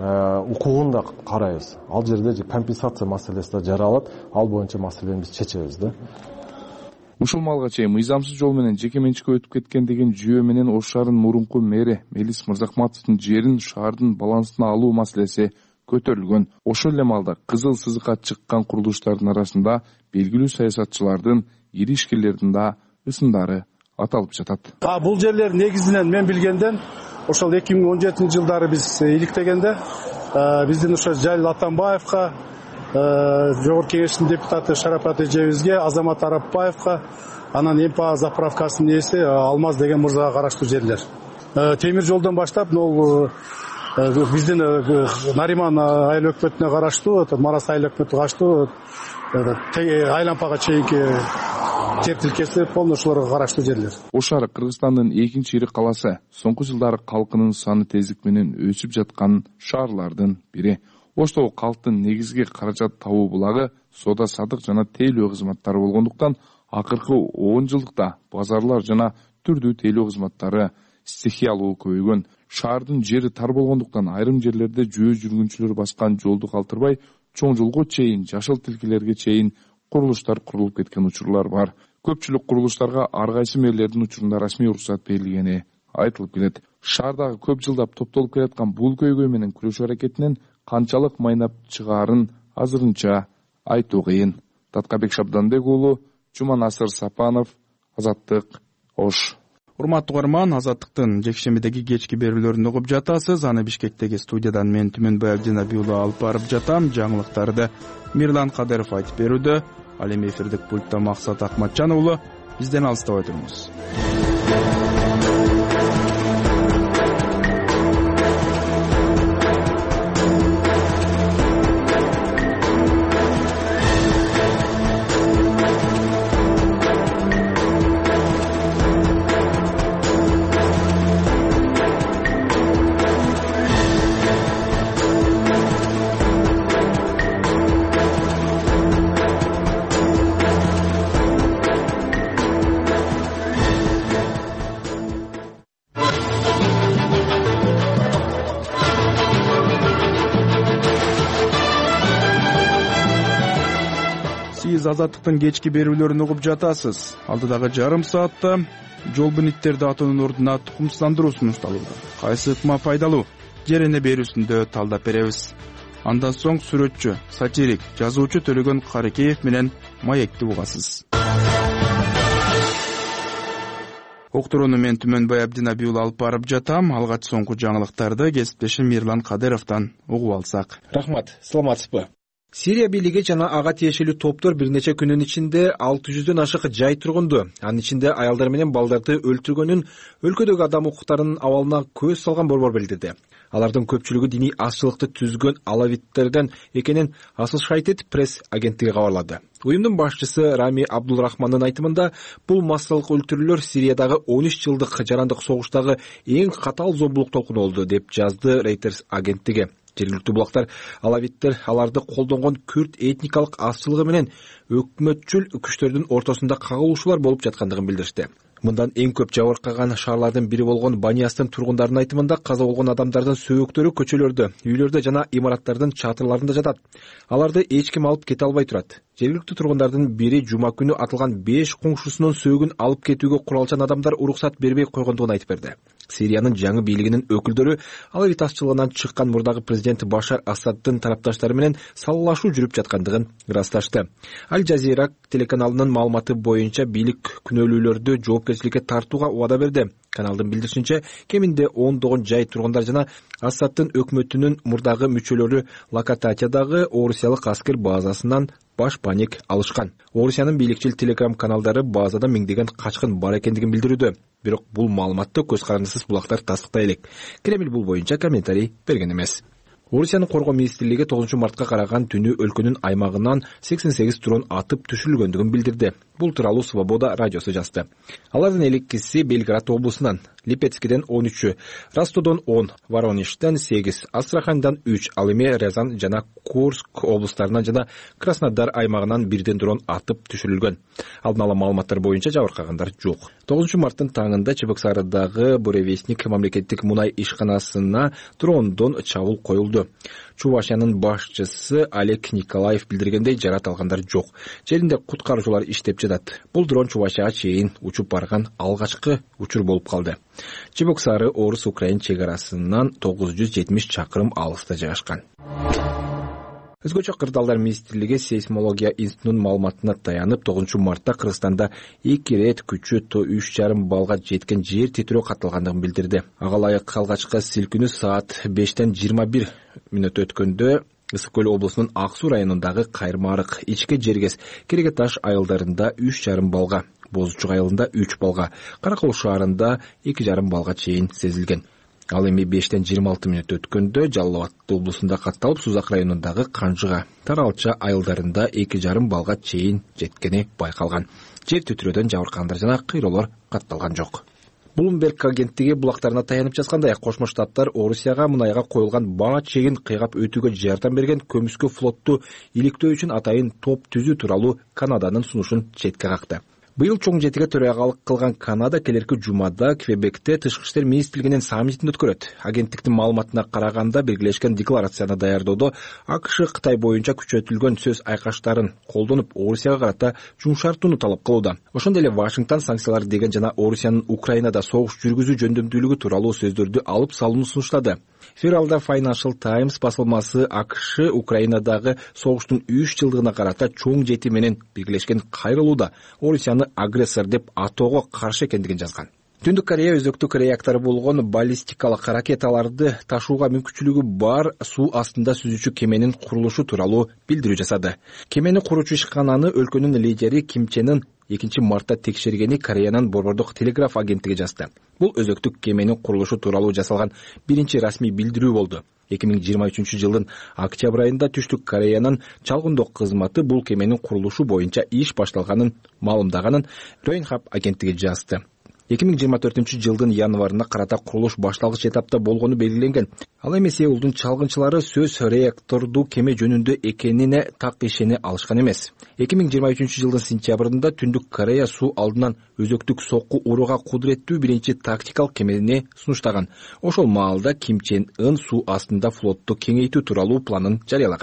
укугун да карайбыз. Ал жерде компенсация маселеси да жаралат. Ал боюнча маселени биз чечебиз да. Ушул малга чейин мыйзамсыз жол менен жеке менчикке өтүп кеткен деген жүйө менен Ош шаарынын мурунку мэри Мелис Мырзахматовдун жерин шаардын балансына алуу маселеси көтөрүлгөн. Ошол эле маалда кызыл сызыкка чыккан курулуштардын арасында белгилүү саясатчылардын, ири ишкерлердин да ысымдары аталып жатат. А бул жерлер негизинен мен билгенден ошол эки миң он жетинчи жылдары биз иликтегенде биздин ошо Жалил Атамбаевка, Жогорку кеңештин депутаты Шарапат эжебизге, Азамат Арапбаевка, анан Эмпа заправкасынын ээси Алмаз деген мырзага караштуу жерлер. Темир жолдон баштап могу биздин Нариман айыл өкмөтүнө караштуу, Марас айыл өкмөтүнө караштуу Айлампага чейинки жер тилкеси полношолорго караштуу жерлер. Ош шаары Кыргызстандын экинчи ири каласы. Соңку жылдары калкынын саны тездик менен өсүп жаткан шаарлардын бири. Оштогу калктын негизги каражат табуу булагы соода садык жана тейлөө кызматтары болгондуктан акыркы он жылдыкта базарлар жана түрдүү тейлөө кызматтары стихиялуу көбөйгөн. Шаардын жери тар болгондуктан айрым жерлерде жөө жүргүнчүлөр баскан жолду калтырбай чоң жолго чейин, жашыл тилкелерге чейин курулуштар курулуп кеткен учурлар бар. Көпчүлүк курулуштарга ар кайсы мэрлердин учурунда расмий уруксат берилгени айтылып келет. Шаардагы көп жылдап топтолуп келаткан бул көйгөй менен күрөшүү аракетинен канчалык майнап чыгаарын азырынча айтуу кыйын. Таткабек Шабданбек уулу, Жуманасыр Сапанов, Азаттык, Ош. Урматтуу угарман, Азаттыктын жекшембидеги кечки берүүлөрүн угуп жатасыз. Аны Бишкектеги студиядан мен Түмөнбай Абдинабий уулу алып барып жатам. Жаңылыктарды Мирлан Кадыров айтып берүүдө. Ал эми эфирдик пультта Максат Акматжан уулу. Бизден алыстабай туруңуз. Азаттыктын кечки берүүлөрүн угуп жатасыз. Алдыдагы жарым саатта жол буниттерди атуунун ордуна тукумсыздандыруу сунушталууда. Кайсы ыкма пайдалуу? Жерене берүүсүндө талдап беребиз. Андан соң сүрөтчү, сатирик, жазуучу Төлөгөн Карекеев менен маекти угасыз. Уктурууну мен Түмөнбай Абдинаби уулу алып барып жатам. Алгач соңку жаңылыктарды кесиптешим Мирлан Кадыровдон угуп алсак. Рахмат, саламатсызбы? Сирия бийлиги жана ага тиешелүү топтор бир нече күнүн ичинде алты жүздөн ашык жай тургунду, анын ичинде аялдар менен балдарды өлтүргөнүн өлкөдөгү адам укуктарынын абалына көз салган борбор билдирди. Алардын көпчүлүгү диний азчылыкты түзгөн алавиттерден экенин Associated Press агенттиги кабарлады. Уюмдун башчысы Рами Абдулрахмандын айтымында, бул массалык өлтүрүүлөр Сириядагы он үч жылдык жарандык согуштагы эң катаал зомбулук толкуну болду, деп жазды Reuters агенттиги. Жергиликтүү булактар алавиттер аларды колдонгон күрд этникалык азчылыгы менен өкмөтчүл күчтөрдүн ортосунда кагылышуулар болуп жаткандыгын билдиришти. Мындан эң көп жабыркаган шаарлардын бири болгон Баниястын тургундарынын айтымында, каза болгон адамдардын сөөктөрү көчөлөрдө, үйлөрдө жана имараттардын чатырларында жатат. Аларды эч ким алып кете албай турат. Жергиликтүү тургундардын бири жума күнү атылган беш коңшусунун сөөгүн алып кетүүгө куралчан адамдар уруксат бербей койгондугун айтып берди. Сириянын жаңы бийлигинин өкүлдөрү алавит азчылыгынан чыккан мурдагы президент Башар Асаддын тарапташтары менен саллашуу жүрүп жаткандыгын ырасташты. Аль Жазира телеканалынын маалыматы боюнча, бийлик күнөөлүүлөрдү жоопкерчиликке тартууга убада берди. Каналдын билдиришинче, кеминде ондогон жай тургундар жана Асаддын өкмөтүнүн мурдагы мүчөлөрү Лакататиядагы орусиялык аскер базасынан баш паник алышкан. Орусиянын бийликчил телеграм каналдары базада миңдеген качкын бар экендигин билдирүүдө. Бирок бул маалыматты көз карандысыз булактар тастыктай элек. Кремль бул боюнча комментарий берген эмес. Орусиянын коргоо министрлиги тогузунчу мартка караган түнү өлкөнүн аймагынан сексен сегиз дрон атып түшүрүлгөндүгүн билдирди. Бул тууралуу Свобода радиосу жазды. Алардын элеккиси Белград облусунан, Липецкиден он үчү, Ростовдон он, Воронежден сегиз, Астрахандан үч, ал эми Рязань жана Курск облустарынан жана Краснодар аймагынан бирден дрон атып түшүрүлгөн. Алдын ала маалыматтар боюнча жабыркагандар жок. тогузунчу марттын таңында Чебоксарыдагы Буревестник мамлекеттик мунай ишканасына дрондон чабуул коюлду. Чувашиянын башчысы Олег Николаев билдиргендей, жарат алгандар жок. Жеринде куткаруучулар иштеп жатат. Бул дрон Чувашияга чейин учуп барган алгачкы учур болуп калды. Чебоксары орус-украин чек арасынан тогуз жүз жетимиш чакырым алыста жайгашкан. Өзгөчө Кырдаалдар министрлиги сейсмология институтунун маалыматына таянып, тогузунчу мартта Кыргызстанда эки рет күчү үч жарым балга жеткен жер титирөө катталгандыгын билдирди. Ага ылайык алгачкы силкинүү саат бештен жыйырма бир мүнөт өткөндө Ысык көл облусунун Ак суу районундагы Кайрмарык, Ичке Жергес, Кереге таш айылдарында үч жарым балга, Бозучук айылында үч балга, Каракол шаарында эки жарым балга чейин сезилген. Ал эми бештен жыйырма алты мүнөт өткөндө Жалал Абад облусунда катталып, Сузак районундагы Канжыга, Таралча айылдарында эки жарым балга чейин жеткени байкалган. Жер титирөөдөн жабыркагандар жана кыйроолор катталган жок. Bloomberg агенттиги булактарына таянып жазгандай, Кошмо Штаттар Орусияга мунайга коюлган баа чегин кыйгап өтүүгө жардам берген көмүскө флотту иликтөө үчүн атайын топ түзүү тууралуу Канаданын сунушун четке какты. Быйыл чоң жетиге төрагалык кылган Канада келерки жумада Квебекте тышкы иштер министрлигинин саммитин өткөрөт. Агенттиктин маалыматына караганда, белгилешкен декларацияны даярдоодо АКШ Кытай боюнча күчөтүлгөн сөз айкаштарын колдонуп, Орусияга карата жумшартууну талап кылууда. Ошондой эле Вашингтон санкциялар деген жана Орусиянын Украинада согуш жүргүзүү жөндөмдүүлүгү тууралуу сөздөрдү алып салууну сунуштады. Февралда Financial Times басылмасы АКШ Украинадагы согуштун үч жылдыгына карата чоң жети менен биргелешкен кайрылууда Орусияны агрессор деп атоого каршы экендигин жазган. Түндүк Корея өзөктүк реактору болгон баллистикалык ракеталарды ташууга мүмкүнчүлүгү бар суу астында сүзүүчү кеменин курулушу тууралуу билдирүү жасады. Кемени куручу ишкананы өлкөнүн лидери Ким Чен Ын экинчи мартта текшергени Кореянын борбордук телеграф агенттиги жазды. Бул өзөктүк кеменин курулушу тууралуу жасалган биринчи расмий билдирүү болду. эки миң жыйырма үчүнчү жылдын октябрь айында Түштүк Кореянын чалгындоо кызматы бул кеменин курулушу боюнча иш башталганын маалымдаганын Yonhap агенттиги жазды. эки миң жыйырма төртүнчү жылдын январына карата курулуш башталгыч этапта болгону белгиленген. Ал эми Сеулдун чалгынчылары сөз реакторду кеме жөнүндө экенине так ишене алышкан эмес. эки миң жыйырма үчүнчү жылдын сентябрында Түндүк Корея суу алдынан өзөктүк сокку урууга кудуреттүү биринчи тактикалык кемени сунуштаган. Ошол маалда Ким Чен Ын суу астында флотту кеңейтүү тууралуу планын жарыялаган.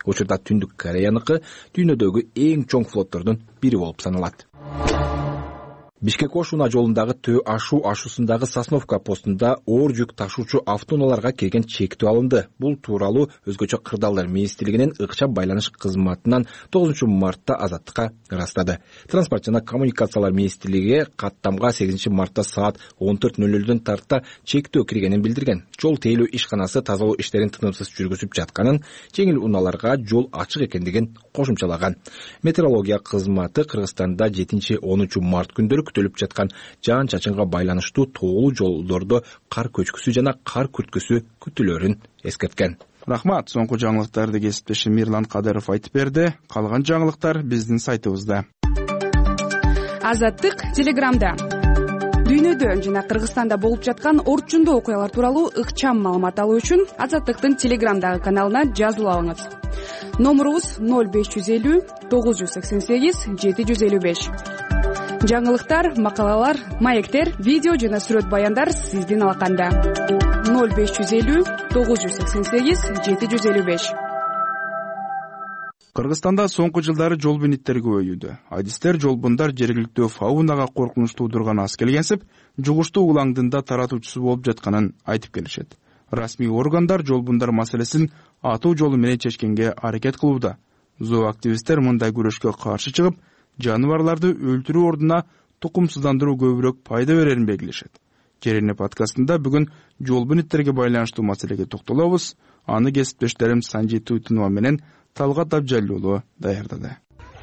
Учурда Түндүк Кореяныкы дүйнөдөгү эң чоң флоттордун бири болуп саналат. Бишкек Ош-Уна жолундагы Төө ашуу ашуусундагы Сосновка постунда оор жүк ташуучу автоунааларга келген чектөө алынды. Бул тууралуу Өзгөчө кырдаалдар министрлигинин ыкчам байланыш кызматынан тогузунчу мартта Азаттыкка ырастады. Транспорт жана коммуникациялар министрлиги каттамга сегизинчи мартта саат он төрт ноль нөлдөн тарта чектөө киргенин билдирген. Жол тейлөө ишканасы тазалоо иштерин тынымсыз жүргүзүп жатканын, жеңил унааларга жол ачык экендигин кошумчалаган. Метеорология кызматы Кыргызстанда жетинчи онунчу март күндөрү күтүлүп жаткан жаан чачынга байланыштуу тоолуу жолдордо кар көчкүсү жана кар күрткүсү күтүлөрүн эскерткен. Рахмат. Соңку жаңылыктарды кесиптешим Мирлан Кадыров айтып берди. Калган жаңылыктар биздин сайтыбызда. Азаттык Телеграмда. Дүйнөдө жана Кыргызстанда болуп жаткан орчундуу окуялар тууралуу ыкчам маалымат алуу үчүн Азаттыктын Телеграмдагы каналына жазылып алыңыз. Номурубуз ноль беш жүз элүү тогуз жүз сексен сегиз жети жүз элүү беш. Жаңылыктар, макалалар, маектер, видео жана сүрөт баяндар сиздин алаканда. ноль беш жүз элүү тогуз жүз сексен сегиз жети жүз элүү беш. Кыргызстанда соңку жылдары жолбун иттер көбөйүүдө. Адистер жолбундар жергиликтүү фаунага коркунуч туудурган аз келгенсип, жугуштуу улаңдында таратуучусу болуп жатканын айтып келишет. Расмий органдар жолбундар маселесин атуу жолу менен чечкенге аракет кылууда. Зооактивисттер мындай күрөшкө каршы чыгып, жаныбарларды өлтүрүү ордуна тукумсуздандыруу көбүрөөк пайда берерин белгилешет. Жерене подкастында бүгүн жолбун иттерге байланыштуу маселеге токтолобуз. Аны кесиптештерим Санжи Туйтунова менен Талгат Абжалли уулу даярдады.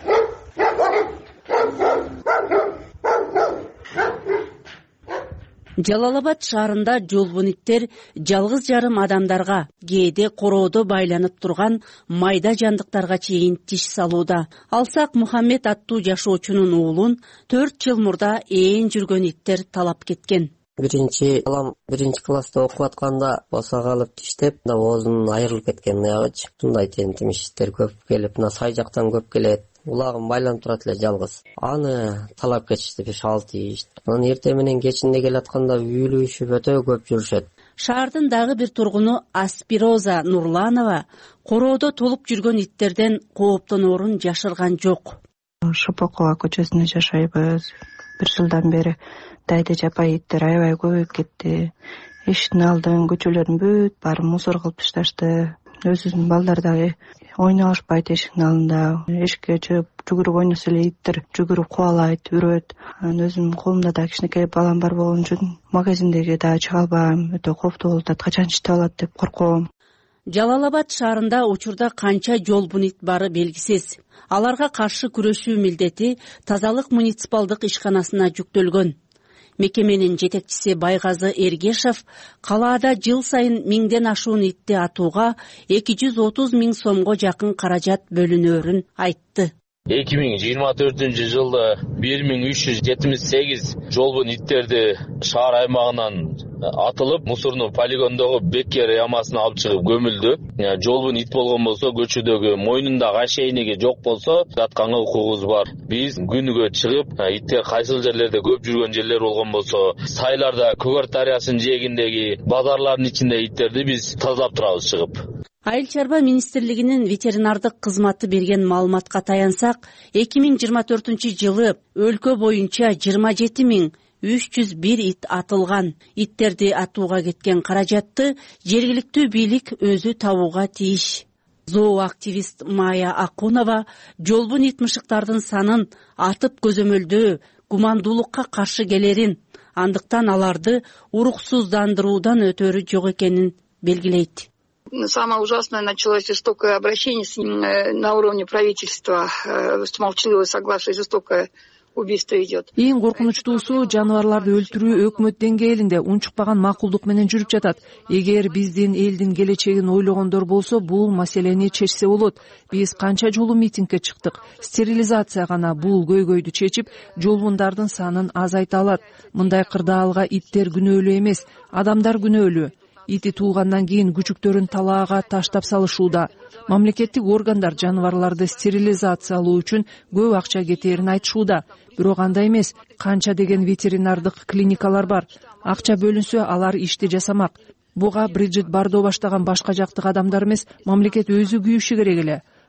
Жалал Абад шаарында жолбун иттер жалгыз жарым адамдарга, кээде короодо байланып турган майда жандыктарга чейин тиш салууда. Алсак Мухаммед аттуу жашоочунун уулун төрт жыл мурда ээн жүргөн иттер талап кеткен. Биринчи балам биринчи класста окуп атканда босого алып тиштеп, да оозунун айрылып кеткен аягычы. Мындай тентимиштер көп келип, мына сай жактан көп келет. Улагым байланып турат эле жалгыз. Аны талап кетишти беш алты иш. Анан эртең менен кечинде келатканда үйлүшүп өтө көп жүрүшөт. Шаардын дагы бир тургуну Аспироза Нурланова короодо толуп жүргөн иттерден кооптоноорун жашырган жок. Шопокова көчөсүндө жашайбыз. Бир жылдан бери дайда жапай иттер аябай көбөйүп кетти. Эшиктин алдын, көчөлөрдүн бүт баарын мусор кылып ташташты. Өзүбүздүн балдар дагы ойношпайт эшиктин алдында. Эшикке чыгып жүгүрүп ойносо эле иттер жүгүрүп кубалайт, үрөт. Анан өзүмдүн колумда да кичинекей балам бар болгон үчүн магазиндеги дагы чыга албайм. Өтө кооптуу болуп атат, качан читип алат деп корком. Жалал Абад шаарында учурда канча жолбун ит бары белгисиз. Аларга каршы күрөшүү милдети тазалык муниципалдык ишканасына жүктөлгөн. Мекеменин жетекчиси Байгазы Эргешев калаада жыл сайын миңден ашуун итти атууга эки жүз отуз миң сомго жакын каражат бөлүнөөрүн айтты. эки миң жыйырма төртүнчү жылда бир миң үч жүз жетимиш сегиз жолбун иттерди шаар аймагынан атылып, мусордуу полигондогу Беккер ямасына алып чыгып көмүлдү. Жолбун ит болгон болсо, көчөдөгү мойнундагы ошейниги жок болсо, жатканга укугубуз бар. Биз күнүгө чыгып, иттер кайсыл жерлерде көп жүргөн жерлер болгон болсо, сайларда Көгөр дарыясынын жээгиндеги базарлардын ичинде иттерди биз тазалап турабыз чыгып. Айыл чарба министрлигинин ветеринардык кызматы берген маалыматка таянсак, эки миң жыйырма төртүнчү жылы өлкө боюнча жыйырма жети миң үч жүз бир ит атылган. Иттерди атууга кеткен каражатты жергиликтүү бийлик өзү табууга тийиш. Зооактивист Майя Акунова жолбун ит мышыктардын санын атып көзөмөлдөө гумандуулукка каршы келерин, андыктан аларды уруксуздандыруудан өтөрү жок экенин белгилейт. Самое ужасное началось жестокое обращение на уровне правительства, молчаливое согласие, жестокое убийство идет. Эң коркунучтуусу жаныбарларды өлтүрүү өкмөт деңгээлинде унчукпаган макулдук менен жүрүп жатат. Эгер биздин элдин келечегин ойлогондор болсо, бул маселени чечсе болот. Биз канча жолу митингге чыктык. Стерилизация гана бул көйгөйдү чечип, жолбундардын санын азайта алат. Мындай кырдаалга иттер күнөөлүү эмес, адамдар күнөөлүү. Ити туугандан кийин күчүктөрүн талаага таштап салышууда. Мамлекеттик органдар жаныбарларды стерилизациялоо үчүн көп акча кетээрин айтышууда. Бирок андай эмес, канча деген ветеринардык клиникалар бар. Акча бөлүнсө, алар ишти жасамак. Буга Бриджит Бардо баштаган башка жактык адамдар эмес, мамлекет өзү күйүшү керек эле.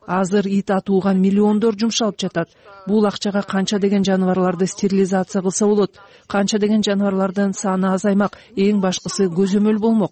азыр ит атууга миллиондор жумшалып жатат. Бул акчага канча деген жаныбарларды стерилизация кылса болот, канча деген жаныбарлардын саны азаймак, эң башкысы көзөмөл болмок.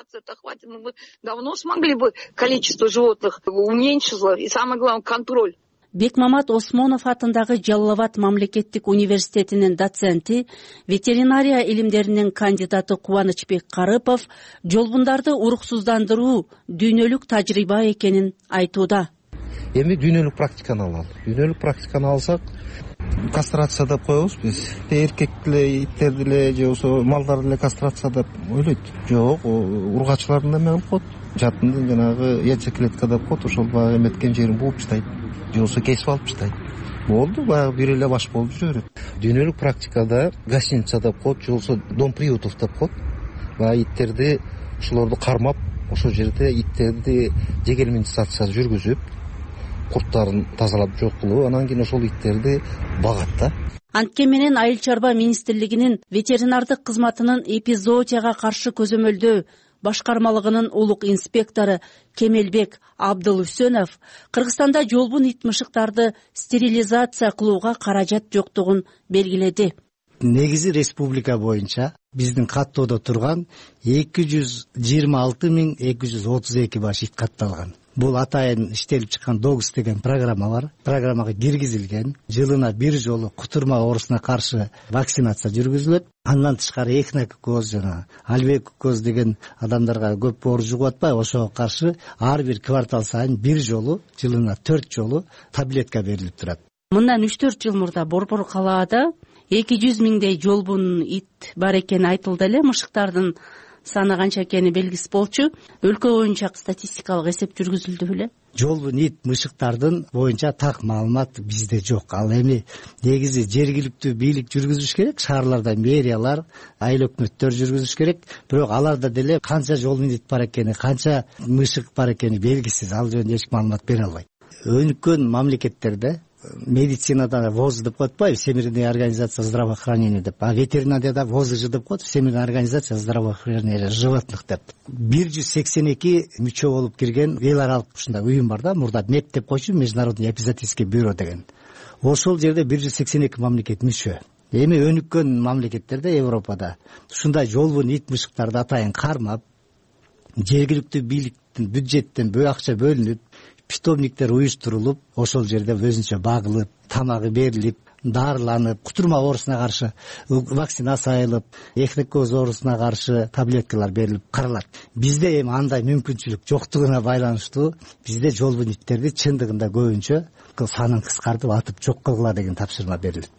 Давно смогли бы количество животных уменьшило, и самое главное контроль. Бекмамат Осмонов атындагы Жалал Абад мамлекеттик университетинин доценти, ветеринария илимдеринин кандидаты Кубанычбек Карыпов жолбундарды уруксуздандыруу дүйнөлүк тажрыйба экенин айтууда. Эми дүйнөлүк практиканы алалы. Дүйнөлүк практиканы алсак, кастрация деп коебуз биз. Эркек деле, иттер деле, же болбосо малдар деле кастрация деп ойлойт. Жок, ургачылардын эме кылып коет. Жатын жанагы яйцеклетка деп коет, ошол баягы эметкен жерин бууп таштайт. Же болбосо кесип алып таштайт. Болду, баягы бир эле баш болуп жүрө берет. Дүйнөлүк практикада гостиница деп коет, же болбосо дом приютов деп коет. Баягы иттерди ошолорду кармап, ошол жерде иттерди дегельминизация жүргүзүп, курттарын тазалап жок кылып, анан кийин ошол иттерди багат да. Антке менен Айыл чарба министрлигинин ветеринардык кызматынын эпизоотияга каршы көзөмөлдөө башкармалыгынын улук инспектору Кемелбек Абдылүсөнов Кыргызстанда жолбун ит мышыктарды стерилизация кылууга каражат жоктугун белгиледи. Негизи республика боюнча биздин каттоодо турган эки жүз жыйырма алты миң эки жүз отуз эки баш ит катталган. Бул атайын иштелип чыккан догус деген программа бар. Программага киргизилген. Жылына бир жолу кутурма оорусуна каршы вакцинация жүргүзүлөт. Андан тышкары эхинококоз жана альвеококоз деген адамдарга көп оор жугуп атпайбы, ошого каршы ар бир квартал сайын бир жолу, жылына төрт жолу таблетка берилип турат. Мындан үч төрт жыл мурда Борбор калаада эки жүз миңдей жолбун ит бар экени айтылды эле. Мышыктардын саны канча экени белгисиз болчу. Өлкө боюнча статистикалык эсеп жүргүзүлдү беле? Жолбун ит мышыктардын боюнча так маалымат бизде жок. Ал эми негизи жергиликтүү бийлик жүргүзүш керек, шаарларда мэриялар, айыл өкмөттөр жүргүзүш керек. Бирок аларда деле канча жолбун ит бар экени, канча мышык бар экени белгисиз. Ал жөнүндө эч маалымат бере албайт. Өнүккөн мамлекеттерде медицинада ВОЗ деп коет атпайбы, Всемирная организация здравоохранения деп. А ветеринарияда ВОЗЖ деп коет, Всемирная организация здравоохранения животных деп. бир жүз сексен эки мүчө болуп кирген эл аралык ушундай уюм бар да, мурда МЕП деп койчу, Международный эпизоотический бюро деген. Ошол жерде бир жүз сексен эки мамлекет мүчө. Эми өнүккөн мамлекеттерде, Европада ушундай жолбун ит мышыктарды атайын кармап, жергиликтүү бийликтин бюджеттен бөө акча бөлүнүп, питомниктер уюштурулуп, ошол жерде өзүнчө багылып, тамагы берилип, дарыланып, кутурма оорусуна каршы вакцинация алып, эхинококоз оорусуна каршы таблеткалар берилип каралат. Бизде эми андай мүмкүнчүлүк жоктугуна байланыштуу, бизде жолбун иттерди чындыгында көбүнчө санын кыскартып атып жок кылгыла деген тапшырма берилет.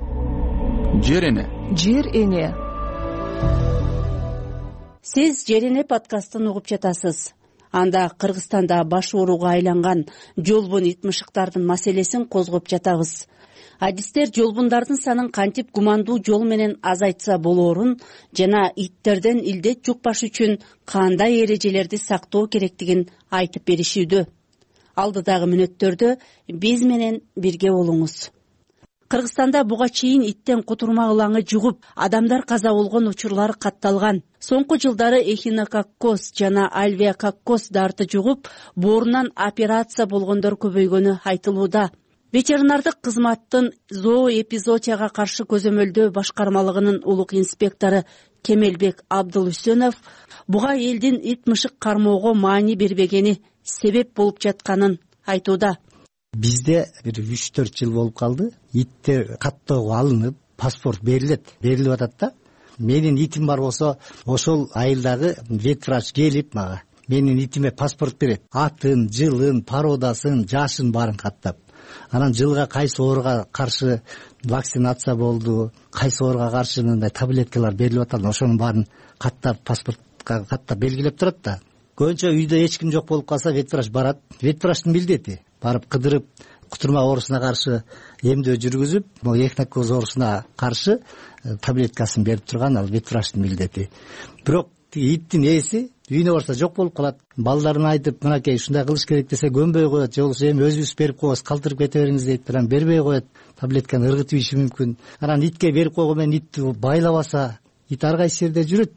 Жер эне. Жер эне. Сиз Жер эне подкастын угуп жатасыз. Анда Кыргызстанда баш ооруга айланган жолбун ит мышыктардын маселесин козгоп жатабыз. Адистер жолбундардын санын кантип гумандуу жол менен азайтса болоорун жана иттерден илдет жукпаш үчүн кандай эрежелерди сактоо керектигин айтып беришүүдө. Алдыдагы мүнөттөрдө биз менен бирге болуңуз. Кыргызстанда буга чейин иттен кутурма ылаңы жугуп, адамдар каза болгон учурлар катталган. Соңку жылдары эхинококоз жана альвеококоз дарты жугуп, боорунан операция болгондор көбөйгөнү айтылууда. Ветеринардык кызматтын зооэпизоотияга каршы көзөмөлдөө башкармалыгынын улук инспектору Кемелбек Абдылүсөнов буга элдин ит мышык кармоого маани бербегени себеп болуп жатканын айтууда. Бизде бир үч төрт жыл болуп калды. Иттер каттоого алынып, паспорт берилет, берилип атат да. Менин итим бар болсо, ошол айылдагы ветврач келип мага менин итиме паспорт берет. Атын, жылын, породасын, жашын баарын каттап. Анан жылга кайсы ооруга каршы вакцинация болду, кайсы ооруга каршы мындай таблеткалар берилип атат, ошонун баарын каттап, паспортко каттап белгилеп турат да. Көбүнчө үйдө эч ким жок болуп калса, ветврач барат. Ветврачтын милдети барып кыдырып, кутурма оорусуна каршы эмдөө жүргүзүп, могу эхинококоз оорусуна каршы таблеткасын берип турган ал ветврачтын милдети. Бирок иттин ээси үйүнө барса жок болуп калат. Балдарына айтып, мынакей ушундай кылыш керек десе көнбөй коет, же болбосо эми өзүбүз берип коебуз, калтырып кете бериңиз дейт, анан бербей коет. Таблетканы ыргытып ийиши мүмкүн. Анан итке берип койгон менен итти байлабаса, ит ар кайсы жерде жүрөт да.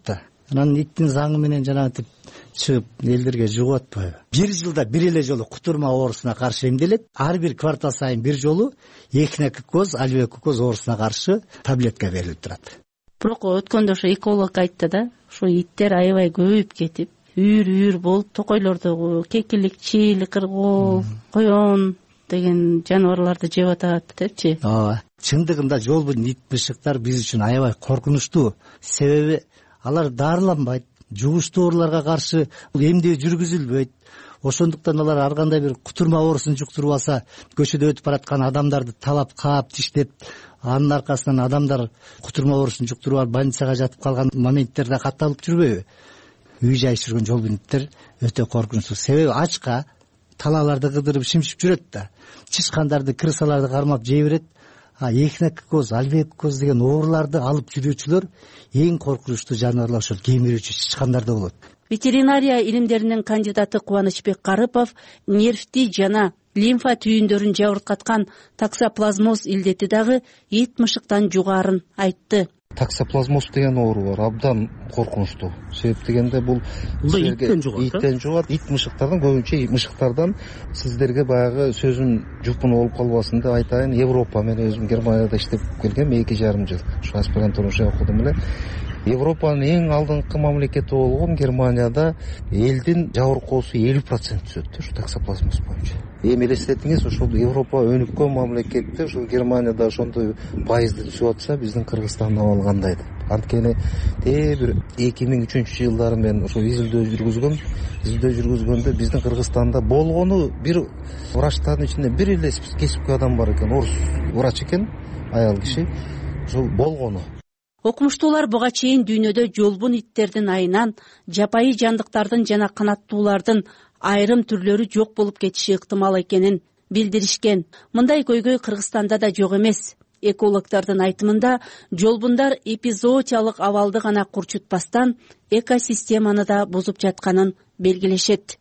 анан иттин заңы менен жанагынтип чыгып элдерге жугуп атпайбы. Бир жылда бир эле жолу кутурма оорусуна каршы эмделет. Ар бир квартал сайын бир жолу эхинококоз, альвеококоз оорусуна каршы таблетка берилип турат. Бирок өткөндө ошо эколог айтты да, ушу иттер аябай көбөйүп кетип, үйүр-үйүр болуп, токойлордогу кекилик, чийл, кыргоол, коён деген жаныбарларды жеп атат депчи. Ооба. Чындыгында жолбун ит мышыктар биз үчүн аябай коркунучтуу. Себеби алар дарыланбайт, жугуштуу ооруларга каршы эмдөө жүргүзүлбөйт. Ошондуктан алар ар кандай бир кутурма оорусун жуктуруп алса, көчөдө өтүп бараткан адамдарды талап, каап, тиштеп, анын аркасынан адамдар кутурма оорусун жуктуруп алып больницага жатып калган моменттерде катталып жүрбөйбү? Үй жай жүргөн жолбун иттер өтө коркунучтуу. Себеби ачка талааларды кыдырып шимшип жүрөт да, чычкандарды, крысаларды кармап жей берет. А эхинококоз, альвеококоз деген ооруларды алып жүрүүчүлөр эң коркунучтуу жаныбарлар ошол кемирүүчү чычкандарда болот. Ветеринария илимдеринин кандидаты Кубанычбек Карыпов нервти жана лимфа түйүндөрүн жабыркаткан таксоплазмоз илдети дагы ит мышыктан жугаарын айтты. Таксоплазмоз деген оору бар, абдан коркунучтуу. Себеп дегенде бул иттен жугат. Иттен жугат, ит мышыктардан, көбүнчө мышыктардан. Сиздерге баягы сөзүм жупун болуп калбасын деп айтайын. Европа, мен өзүм Германияда иштеп келгем, эки жарым жыл. Ушу аспирантура окудум эле. Европанын эң алдыңкы мамлекети болгон Германияда элдин жабыркоосу элүү процент түзөт ушу таксоплазмоз боюнча. Эми элестетиңиз, ошол Европа өнүккөн мамлекетте ушул Германияда ошондой пайызды түзүп атса, биздин Кыргызстандын абалы кандай деп. Анткени ээ бир эки миң үчүнчү жылдары мен ошо изилдөө жүргүзгөм. Изилдөө жүргүзгөндө биздин Кыргызстанда болгону бир врачтардын ичинде бир эле кесипкөй адам бар экен, орус врач экен, аял киши. Ошол болгону. Окумуштуулар буга чейин дүйнөдө жолбун иттердин айынан жапайы жандыктардын жана канаттуулардын айрым түрлөрү жок болуп кетиши ыктымал экенин билдиришкен. Мындай көйгөй Кыргызстанда да жок эмес. Экологдордун айтымында жолбундар эпизоотиялык абалды гана курчутпастан экосистеманы да бузуп жатканын белгилешет.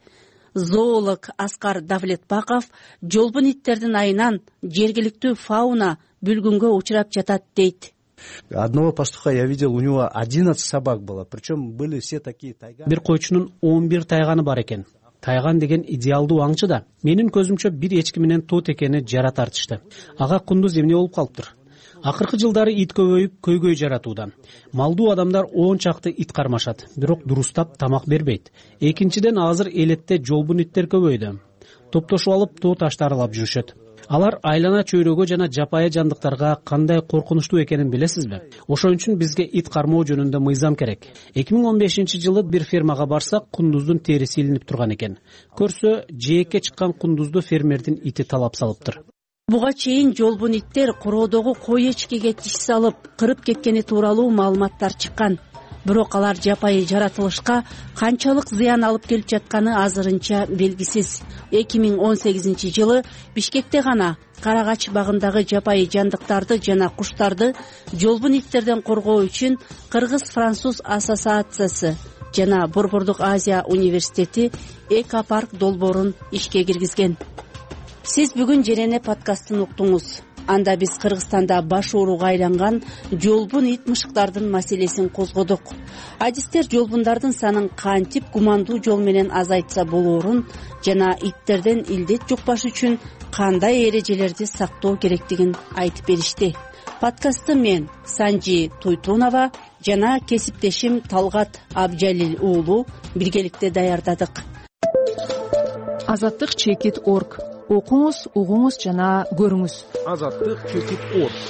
Зоолог Аскар Давлетбаков жолбун иттердин айынан жергиликтүү фауна бүлгүнгө учурап жатат дейт. Одного пастуха я видел, у него одиннадцать собак было, причем были все такие тайганы. Бир койчунун он бир тайганы бар экен. Тайган деген идеалдуу аңчы да. Менин көзүмчө бир эчки менен тоот экени жара тартышты. Ага кундуз эмне болуп калыптыр? Акыркы жылдары ит көбөйүп, көйгөй жаратууда. Малдуу адамдар он чакты ит кармашат, бирок дурустап тамак бербейт. Экинчиден азыр элетте жолбун иттер көбөйдү. Топтошуп алып тоо ташты аралап жүрүшөт. Алар айлана чөйрөгө жана жапайы жандыктарга кандай коркунучтуу экенин билесизби? Ошон үчүн бизге ит кармоо жөнүндө мыйзам керек. эки миң он бешинчи жылы бир фермага барсак, кундуздун териси илинип турган экен. Көрсө, жээкке чыккан кундузду фермердин ити талап салыптыр. Буга чейин жолбун иттер короодогу кой эчкиге тиш салып, кырып кеткени тууралуу маалыматтар чыккан. Бирок алар жапайы жаратылышка канчалык зыян алып келип жатканы азырынча белгисиз. эки миң он сегизинчи жылы Бишкекте гана Карагач багындагы жапайы жандыктарды жана куштарды жолбун иттерден коргоо үчүн Кыргыз-Француз ассоциациясы жана Борбордук Азия университети экопарк долбоорун ишке киргизген. Сиз бүгүн Жерене подкастын уктуңуз. Анда биз Кыргызстанда баш ооруга айланган жолбун ит мышыктардын маселесин козгодук. Адистер жолбундардын санын кантип гумандуу жол менен азайтса болоорун жана иттерден илдет жукпаш үчүн кандай эрежелерди сактоо керектигин айтып беришти. Подкастты мен Санжи Туйтунова жана кесиптешим Талгат Абжалил уулу биргеликте даярдадык. Азаттык чекит точка орг. Окуңуз, угуңуз жана көрүңүз. Азаттык чекит точка орг.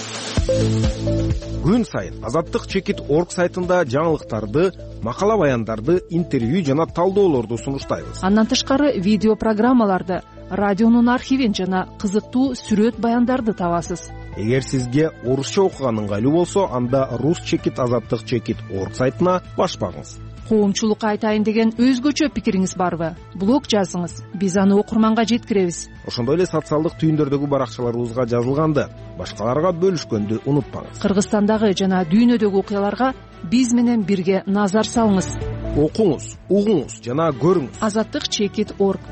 Күн сайын Азаттык чекит точка орг сайтында жаңылыктарды, макала баяндарды, интервью жана талдоолорду сунуштайбыз. Андан тышкары видео программаларды, радионун архивин жана кызыктуу сүрөт баяндарды табасыз. Эгер сизге орусча окуган ыңгайлуу болсо, анда рус чекит азаттык чекит точка орг сайтына баш багыңыз. Коомчулукка айтайын деген өзгөчө пикириңиз барбы? Блог жазыңыз, биз аны окурманга жеткиребиз. Ошондой эле социалдык түйүндөрдөгү баракчаларыбызга жазылганды, башкаларга бөлүшкөндү унутпаңыз. Кыргызстандагы жана дүйнөдөгү окуяларга биз менен бирге назар салыңыз. Окуңуз, угуңуз жана көрүңүз. Азаттык чекит точка орг.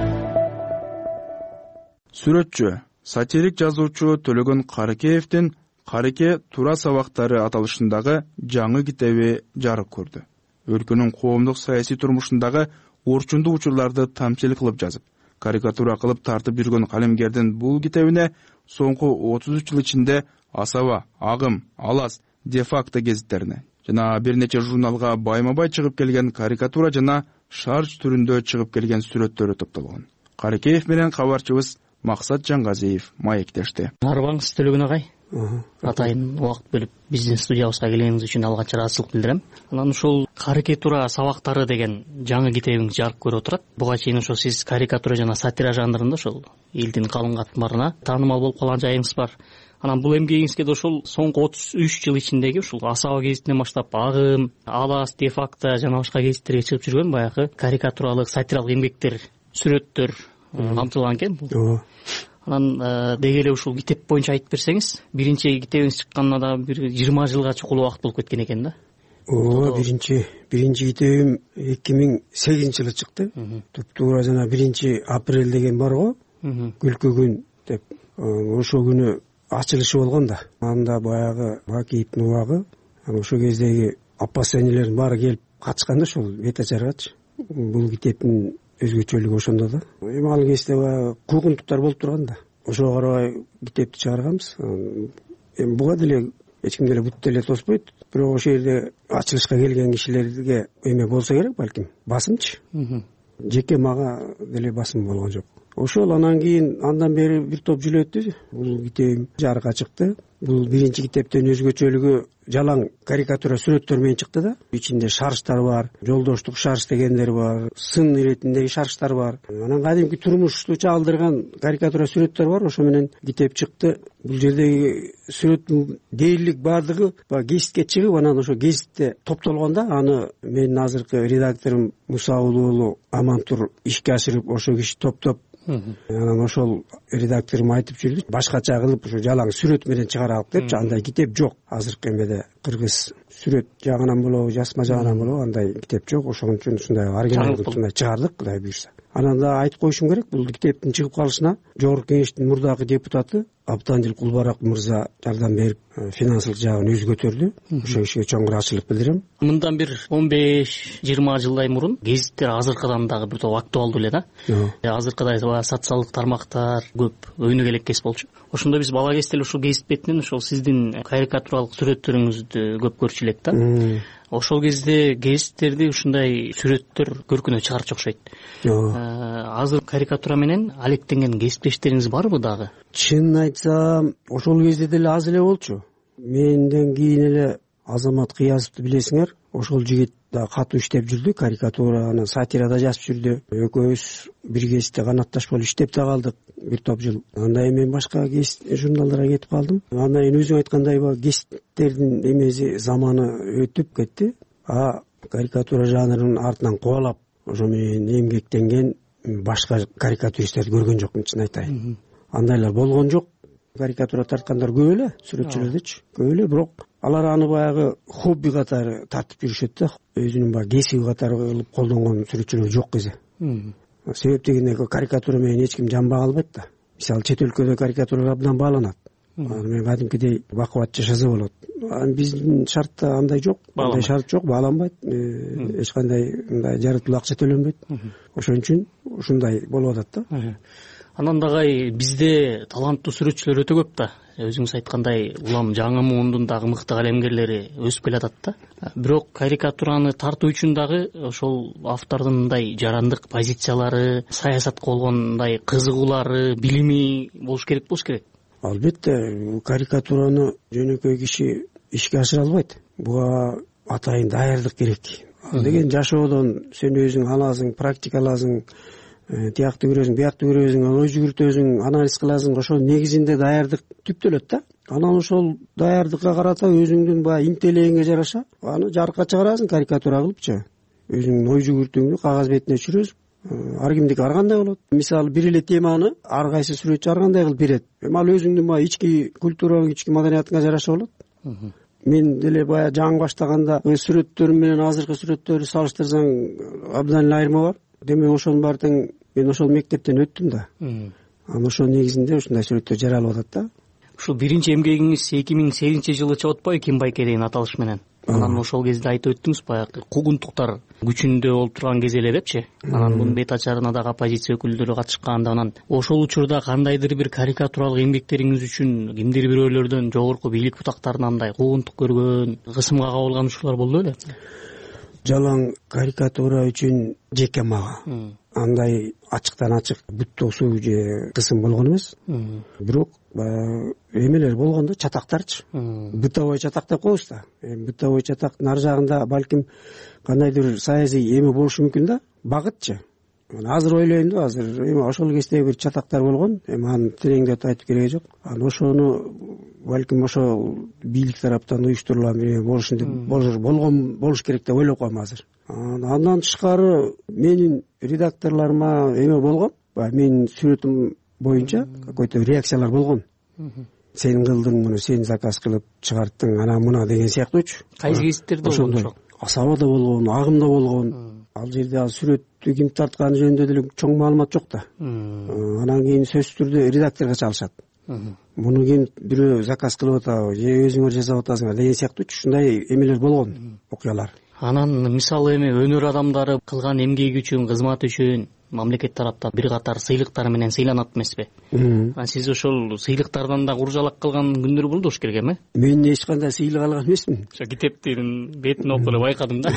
Сүрөтчү, сатирик жазуучу Төлөгөн Карыкеевдин «Карыке тура сабактары» аталышындагы жаңы китеби жарык көрдү. өлкөнүн коомдук саясий турмушундагы орчундуу учурларды тамчил кылып жазып, карикатура кылып тартып жүргөн калемгердин бул китебине соңку отуз үч жыл ичинде Асаба, Агым, Алас, Де факто гезиттерине жана бир нече журналга байма-бай чыгып келген карикатура жана шарж түрүндө чыгып келген сүрөттөрү топтолгон. Каракеев менен кабарчыбыз Максат Жангазиев маектешти. Арыбаңыз Төлөгүн агай. Атайын убакыт бөлүп биздин студиябызга келгениңиз үчүн алгач ыраазычылык билдирем. Анан ушул карикатура сабактары деген жаңы китебиңиз жарык көрүп отурат. Буга чейин ошо сиз карикатура жана сатира жанрында ошол элдин калың катмарына таанымал болуп калган жайыңыз бар. Анан бул эмгегиңизге да ошол соңку отуз үч жыл ичиндеги ушул Асаба гезитинен баштап Агым, Алас, Де факто жана башка гезиттерге чыгып жүргөн баягы карикатуралык, сатиралык эмгектер, сүрөттөр камтылган экен. Ооба. Анан деги эле ушул китеп боюнча айтып берсеңиз, биринчи китебиңиз чыкканына да бир жыйырма жылга чукул убакыт болуп кеткен экен да. Ооба, биринчи биринчи китебим эки миң сегизинчи жылы чыкты. Туптуура жана биринчи апрель деген бар го, күлкү күн деп. Ошол күнү ачылышы болгон да. Анда баягы Бакиевдин убагы, ошол кездеги апасы энелердин баары келип катышканда ошол бет ачаргачы. Бул китептин өзгөчөлүгү ошондо да. Эми ал кезде баягы куугунтуктар болуп турган да. Ошого карабай китепти чыгарганбыз. Эми буга деле эч ким деле бут деле тоспойт. Бирок ошол жерде ачылышка келген кишилерге эме болсо керек, балким басымчы. Жеке мага деле басым болгон жок. Ошол анан кийин андан бери бир топ жыл өттү. Бул китебим жарыкка чыкты. Бул биринчи китептин өзгөчөлүгү жалаң карикатура сүрөттөр менен чыкты да. Ичинде шарштар бар, жолдоштук шарш дегендер бар, сын иретиндеги шарштар бар. Анан кадимки турмушту чагылдырган карикатура сүрөттөр бар. Ошо менен китеп чыкты. Бул жердеги сүрөттүн дээрлик баардыгы гезитке чыгып, анан ошо гезитте топтолгон да. Аны менин азыркы редакторум Муса уулу Амантур ишке ашырып, ошо киши топтоп, анан ошол редакторум айтып жүрдү, башкача кылып ушу жалаң сүрөт менен чыгаралык депчи. Андай китеп жок азыркы эмеде. Кыргыз сүрөт жагынан болобу, жазма жагынан болобу андай китеп жок. Ошон үчүн ушундай оригинал кылып чыгардык, Кудай буйрса. Анан да айтып коюшум керек, бул китептин чыгып калышына Жогорку Кеңештин мурдагы депутаты Абдандил Кулбарак мырза жардам берип, финансылык жагын өзү көтөрдү. Ошол ишке чоң ыраазычылык билдирем. Мындан бир он беш жыйырма жылдай мурун гезиттер азыркыдан дагы бир топ актуалдуу эле да. Азыркыдай социалдык тармактар көп өйнөгө элеккес болчу. Ошондо биз бала кезде ушул гезит бетинен ошол сиздин карикатуралык сүрөттөрүңүздү көп көрчү элек да. Ошол кезде гезиттерди ушундай сүрөттөр көркүнө чыгарчу окшойт. Азыр карикатура менен алектенген кесиптештериңиз барбы дагы? Чынын айтсам, ошол кезде деле аз эле болчу. Менден кийин эле Азамат Кыязовду билесиңер, ошол жигит да катуу иштеп жүрдү, карикатураны, сатирада жазып жүрдү. Экөөбүз бир гезитте канатташ болуп иштеп да калдык бир топ жыл. Андан кийин мен башка гезит журналдарга кетип калдым. Андан кийин өзүң айткандай гезиттердин эмеси заманы өтүп кетти. А карикатура жанрынын артынан кубалап ошо менен эмгектенген башка карикатуристтерди көргөн жокмун, чын айтайын. Андайлар болгон жок. Карикатура тарткандар көп эле, сүрөтчүлөрдүчү көп эле, бирок алар аны баягы хобби катары тартып жүрүшөт да. Өзүнүн баягы кесиби катары кылып колдонгон сүрөтчүлөр жок эзе. Себеп дегенде карикатура менен эч ким жанбай албайт да. Мисалы чет өлкөдө карикатура абдан бааланат. Аны менен кадимкидей бакубат жашаса болот. Биздин шартта андай жок, андай шарт жок, бааланбайт. Эч кандай мындай жаратылуу акча төлөнбөйт. Ошон үчүн ушундай болуп атат да. Анан дагы бизде таланттуу сүрөтчүлөр өтө көп да. Өзүңүз айткандай, улам жаңы муундун дагы мыкты калемгерлери өсүп келатат да. Бирок карикатураны тартуу үчүн дагы ошол автордун мындай жарандык позициялары, саясатка болгон мындай кызыгуулары, билими болуш керек болуш керек. Албетте, карикатураны жөнөкөй киши ишке ашыра албайт. Буга атайын даярдык керек. Ал деген жашоодон сен өзүң аласың, практикаласың, тиякты көрөсүң, биякты көрөсүң, ой жүгүртөсүң, анализ кыласың, ошол негизинде даярдык түптөлөт да. Анан ошол даярдыкка карата өзүңдүн баягы интеллегиңе жараша аны жарыкка чыгарасың карикатура кылыпчы. Өзүңдүн ой жүгүртүүңдү кагаз бетине түшүрөсүң. Ар кимдики ар кандай болот. Мисалы бир эле теманы ар кайсы сүрөтчү ар кандай кылып берет. Эми ал өзүңдүн баягы ички культураңа, ички маданиятыңа жараша болот. Мен деле баягы жаңы баштаганда сүрөттөрүм менен азыркы сүрөттөрдү салыштырсаң абдан эле айырма бар. Демек ошонун баары тең мен ошол мектептен өттүм да. Анан ошол негизинде ушундай сүрөттөр жаралып атат да. Ушул биринчи эмгегиңиз эки миң сегизинчи жылы чыгып атпайбы, Ким Байке деген аталыш менен? анан ошол кезде айтып өттүңүз баягы куугунтуктар күчүндө болуп турган кез эле депчи, анан мунун бет ачарына дагы оппозиция өкүлдөрү катышкан. Анан ошол учурда кандайдыр бир карикатуралык эмгектериңиз үчүн кимдир бирөөлөрдөн жогорку бийлик бутактарынан мындай куугунтук көргөн, кысымга кабылган учурлар болду беле? Жалаң карикатура үчүн жеке мага андай ачыктан ачык бүт тосуу же кысым болгон эмес. Бирок эмелер болгон да, чатактарчы. Бытовой чатак деп коебуз да. Бытовой чатактын ар жагында балким кандайдыр саясий эме болушу мүмкүн да, багытчы. Азыр ойлойм да, азыр эми ошол кезде бир чатактар болгон, эми аны тереңдеп айтып кереги жок. Анан ошону балким ошол бийлик тараптан уюштурулган бир эме болушун деп болгон болуш керек деп ойлоп коем азыр. Андан тышкары менин редакторлорума эме болгон, менин сүрөтүм боюнча какой-то реакциялар болгон. Сен кылдың муну, сен заказ кылып чыгарттың, анан мына деген сыяктуучу. Кайсы кезиттерде болгон? Асабада болгон, Агымда болгон. Ал жерде ал сүрөттү ким тартканы жөнүндө деле чоң маалымат жок да. Анан кийин сөзсүз түрдө редакторго чалышат. Муну ким бирөө заказ кылып атабы, же өзүңөр жасап атасыңар деген сыяктуучу ушундай эмелер болгон, окуялар. Анан мисалы эми өнөр адамдары кылган эмгеги үчүн, кызматы үчүн мамлекет тараптан бир катар сыйлыктар менен сыйланат эмеспи? Анан сиз ошол сыйлыктардан да куржалак кылган күндөр болду болуш керек эми? Мен эч кандай сыйлык алган эмесмин. Ошо китептин бетин окуп эле байкадым да.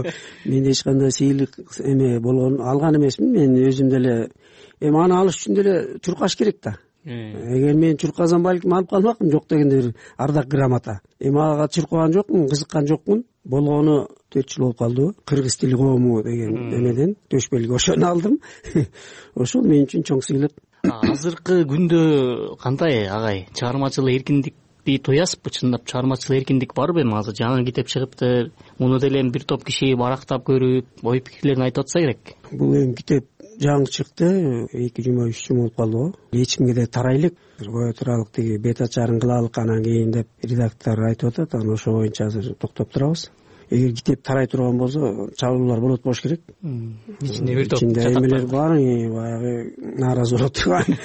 Мен эч кандай сыйлык эме болгон алган эмесмин. Мен өзүм деле эми аны алыш үчүн деле чуркаш керек да. Эгер мен чуркасам балким алып калмакмын, жок дегенде бир ардак грамота. Эми ага чуркаган жокмун, кызыккан жокмун. Болгону төрт жыл болуп калды. Кыргыз тили коому деген эмеден төшбөлгө ошону алдым. Ошол мен үчүн чоң сыйлык. Азыркы күндө кандай агай, чыгармачылык эркиндикти тоясызбы? Чындап чыгармачылык эркиндик барбы эми? Азыр жаңы китеп чыгыптыр. Муну деле бир топ киши барактап көрүп, ой пикирлерин айтып атса керек. Бул эми китеп жаңы чыкты, эки жума үч жума болуп калды го. Эч кимге да тарайлык, кое туралык тиги бет ачарын кылалык анан кийин деп редактор айтып атат. Анан ошо боюнча азыр токтоп турабыз. Эгер китеп тарай турган болсо, чабуулар болот болуш керек. Ичинде бир топ эмелер бар, баягы нааразы болуп турган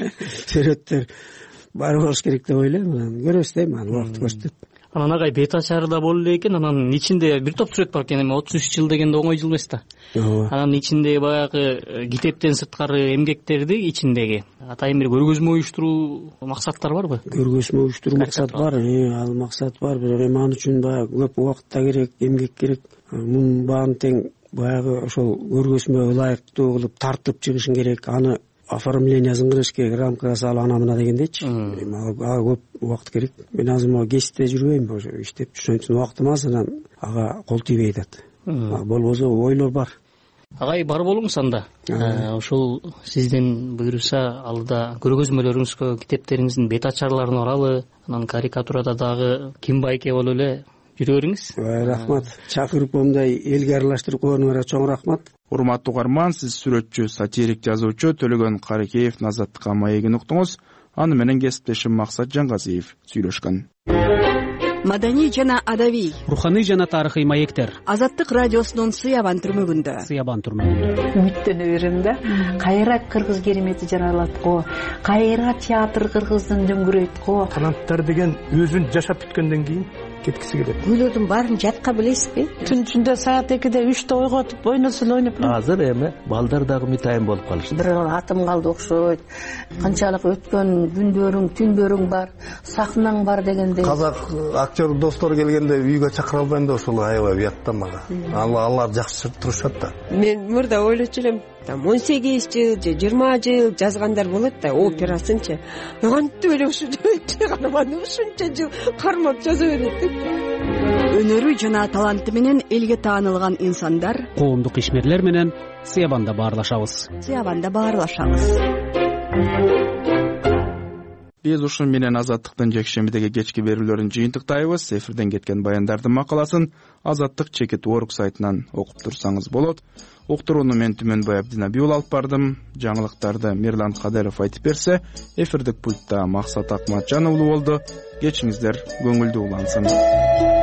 сүрөттөр бар болуш керек деп ойлойм. Анан көрөбүз дейм, аны убакыт көрсөтөт. Анан агай бет ачары да болду эле экен, анан ичинде бир топ сүрөт бар экен. Эми отуз үч жыл дегенде оңой жыл эмес да. Анан ичинде баягы китептен сырткары эмгектерди ичиндеги атайын бир көргөзмө уюштуруу максаттар барбы? Көргөзмө уюштуруу максат бар, ал максат бар, бирок эми аны үчүн баягы көп убакыт да керек, эмгек керек. Мунун баарын тең баягы ошол көргөзмө ылайыктуу кылып тартып чыгышың керек. Аны оформлениясын кылыш керек, рамкага салып ана мына дегендейчи. Ага көп убакыт керек. Мен азыр могу кесипте жүрбөйм, ошо иштеп, ошон үчүн убактым аз, анан ага кол тийбей атат. Болбосо ойлор бар. Агай бар болуңуз анда. Ошол сизден буйруса алдыда көргөзмөлөрүңүзгө, китептериңиздин бет ачарларын оралы, анан карикатурада дагы ким байке болуп эле жүрө бериңиз. Рахмат. Чакырып момундай элге аралаштырып койгонуңарга чоң рахмат. Урматтуу угарман, сиз сүрөтчү, сатирик жазуучу Төлөгөн Каракеев Азаттыкка маегин уктуңуз. Аны менен кесиптешим Максат Жаңгазиев сүйлөшкөн. Маданий жана адабий, руханий жана тарыхый маектер. Азаттык радиосунун Сыябан түрмөгүндө. Сыябан түрмөгүндө. Үмүттөнө берем да. Кайра кыргыз керемети жаралат го. Кайра театр кыргыздын дөңгүрөйт го. Канаттар деген өзүн жашап бүткөндөн кийин кеткиси келет. Күйлөрдүн баарын жатка билесизби? Түн ичинде саат экиде үчтө ойготуп ойносо эле ойноп. Азыр эми балдар дагы мытайын болуп калышты. Бир атым калды окшойт. Канчалык өткөн күндөрүң, түндөрүң бар, сахнаң бар дегендей. Казак актер достор келгенде үйгө чакыра албайм да ошол аябай уятта мага. Алар жакшы турушат да. Мен мурда ойлочу элем, он сегиз жыл же жыйырма жыл жазгандар болот да, операсынчы. Кантип эле ушул чыгарманы ушунча жыл кармап жаза берет деп. Өнөрү жана таланты менен элге таанылган инсандар, коомдук ишмерлер менен Сыябанда баарлашабыз. Сыябанда баарлашабыз. Биз ушун менен Азаттыктын жекшембидеги кечки берүүлөрүн жыйынтыктайбыз. Эфирден кеткен баяндардын макаласын Азаттык чекит орг сайтынан окуп турсаңыз болот. Уктурууну мен Түмөнбай Абдинабиул алып бардым. Жаңылыктарды Мирлан Кадыров айтып берсе, эфирдик пультта Максат Акматжан уулу болду. Кечиңиздер көңүлдүү улансын.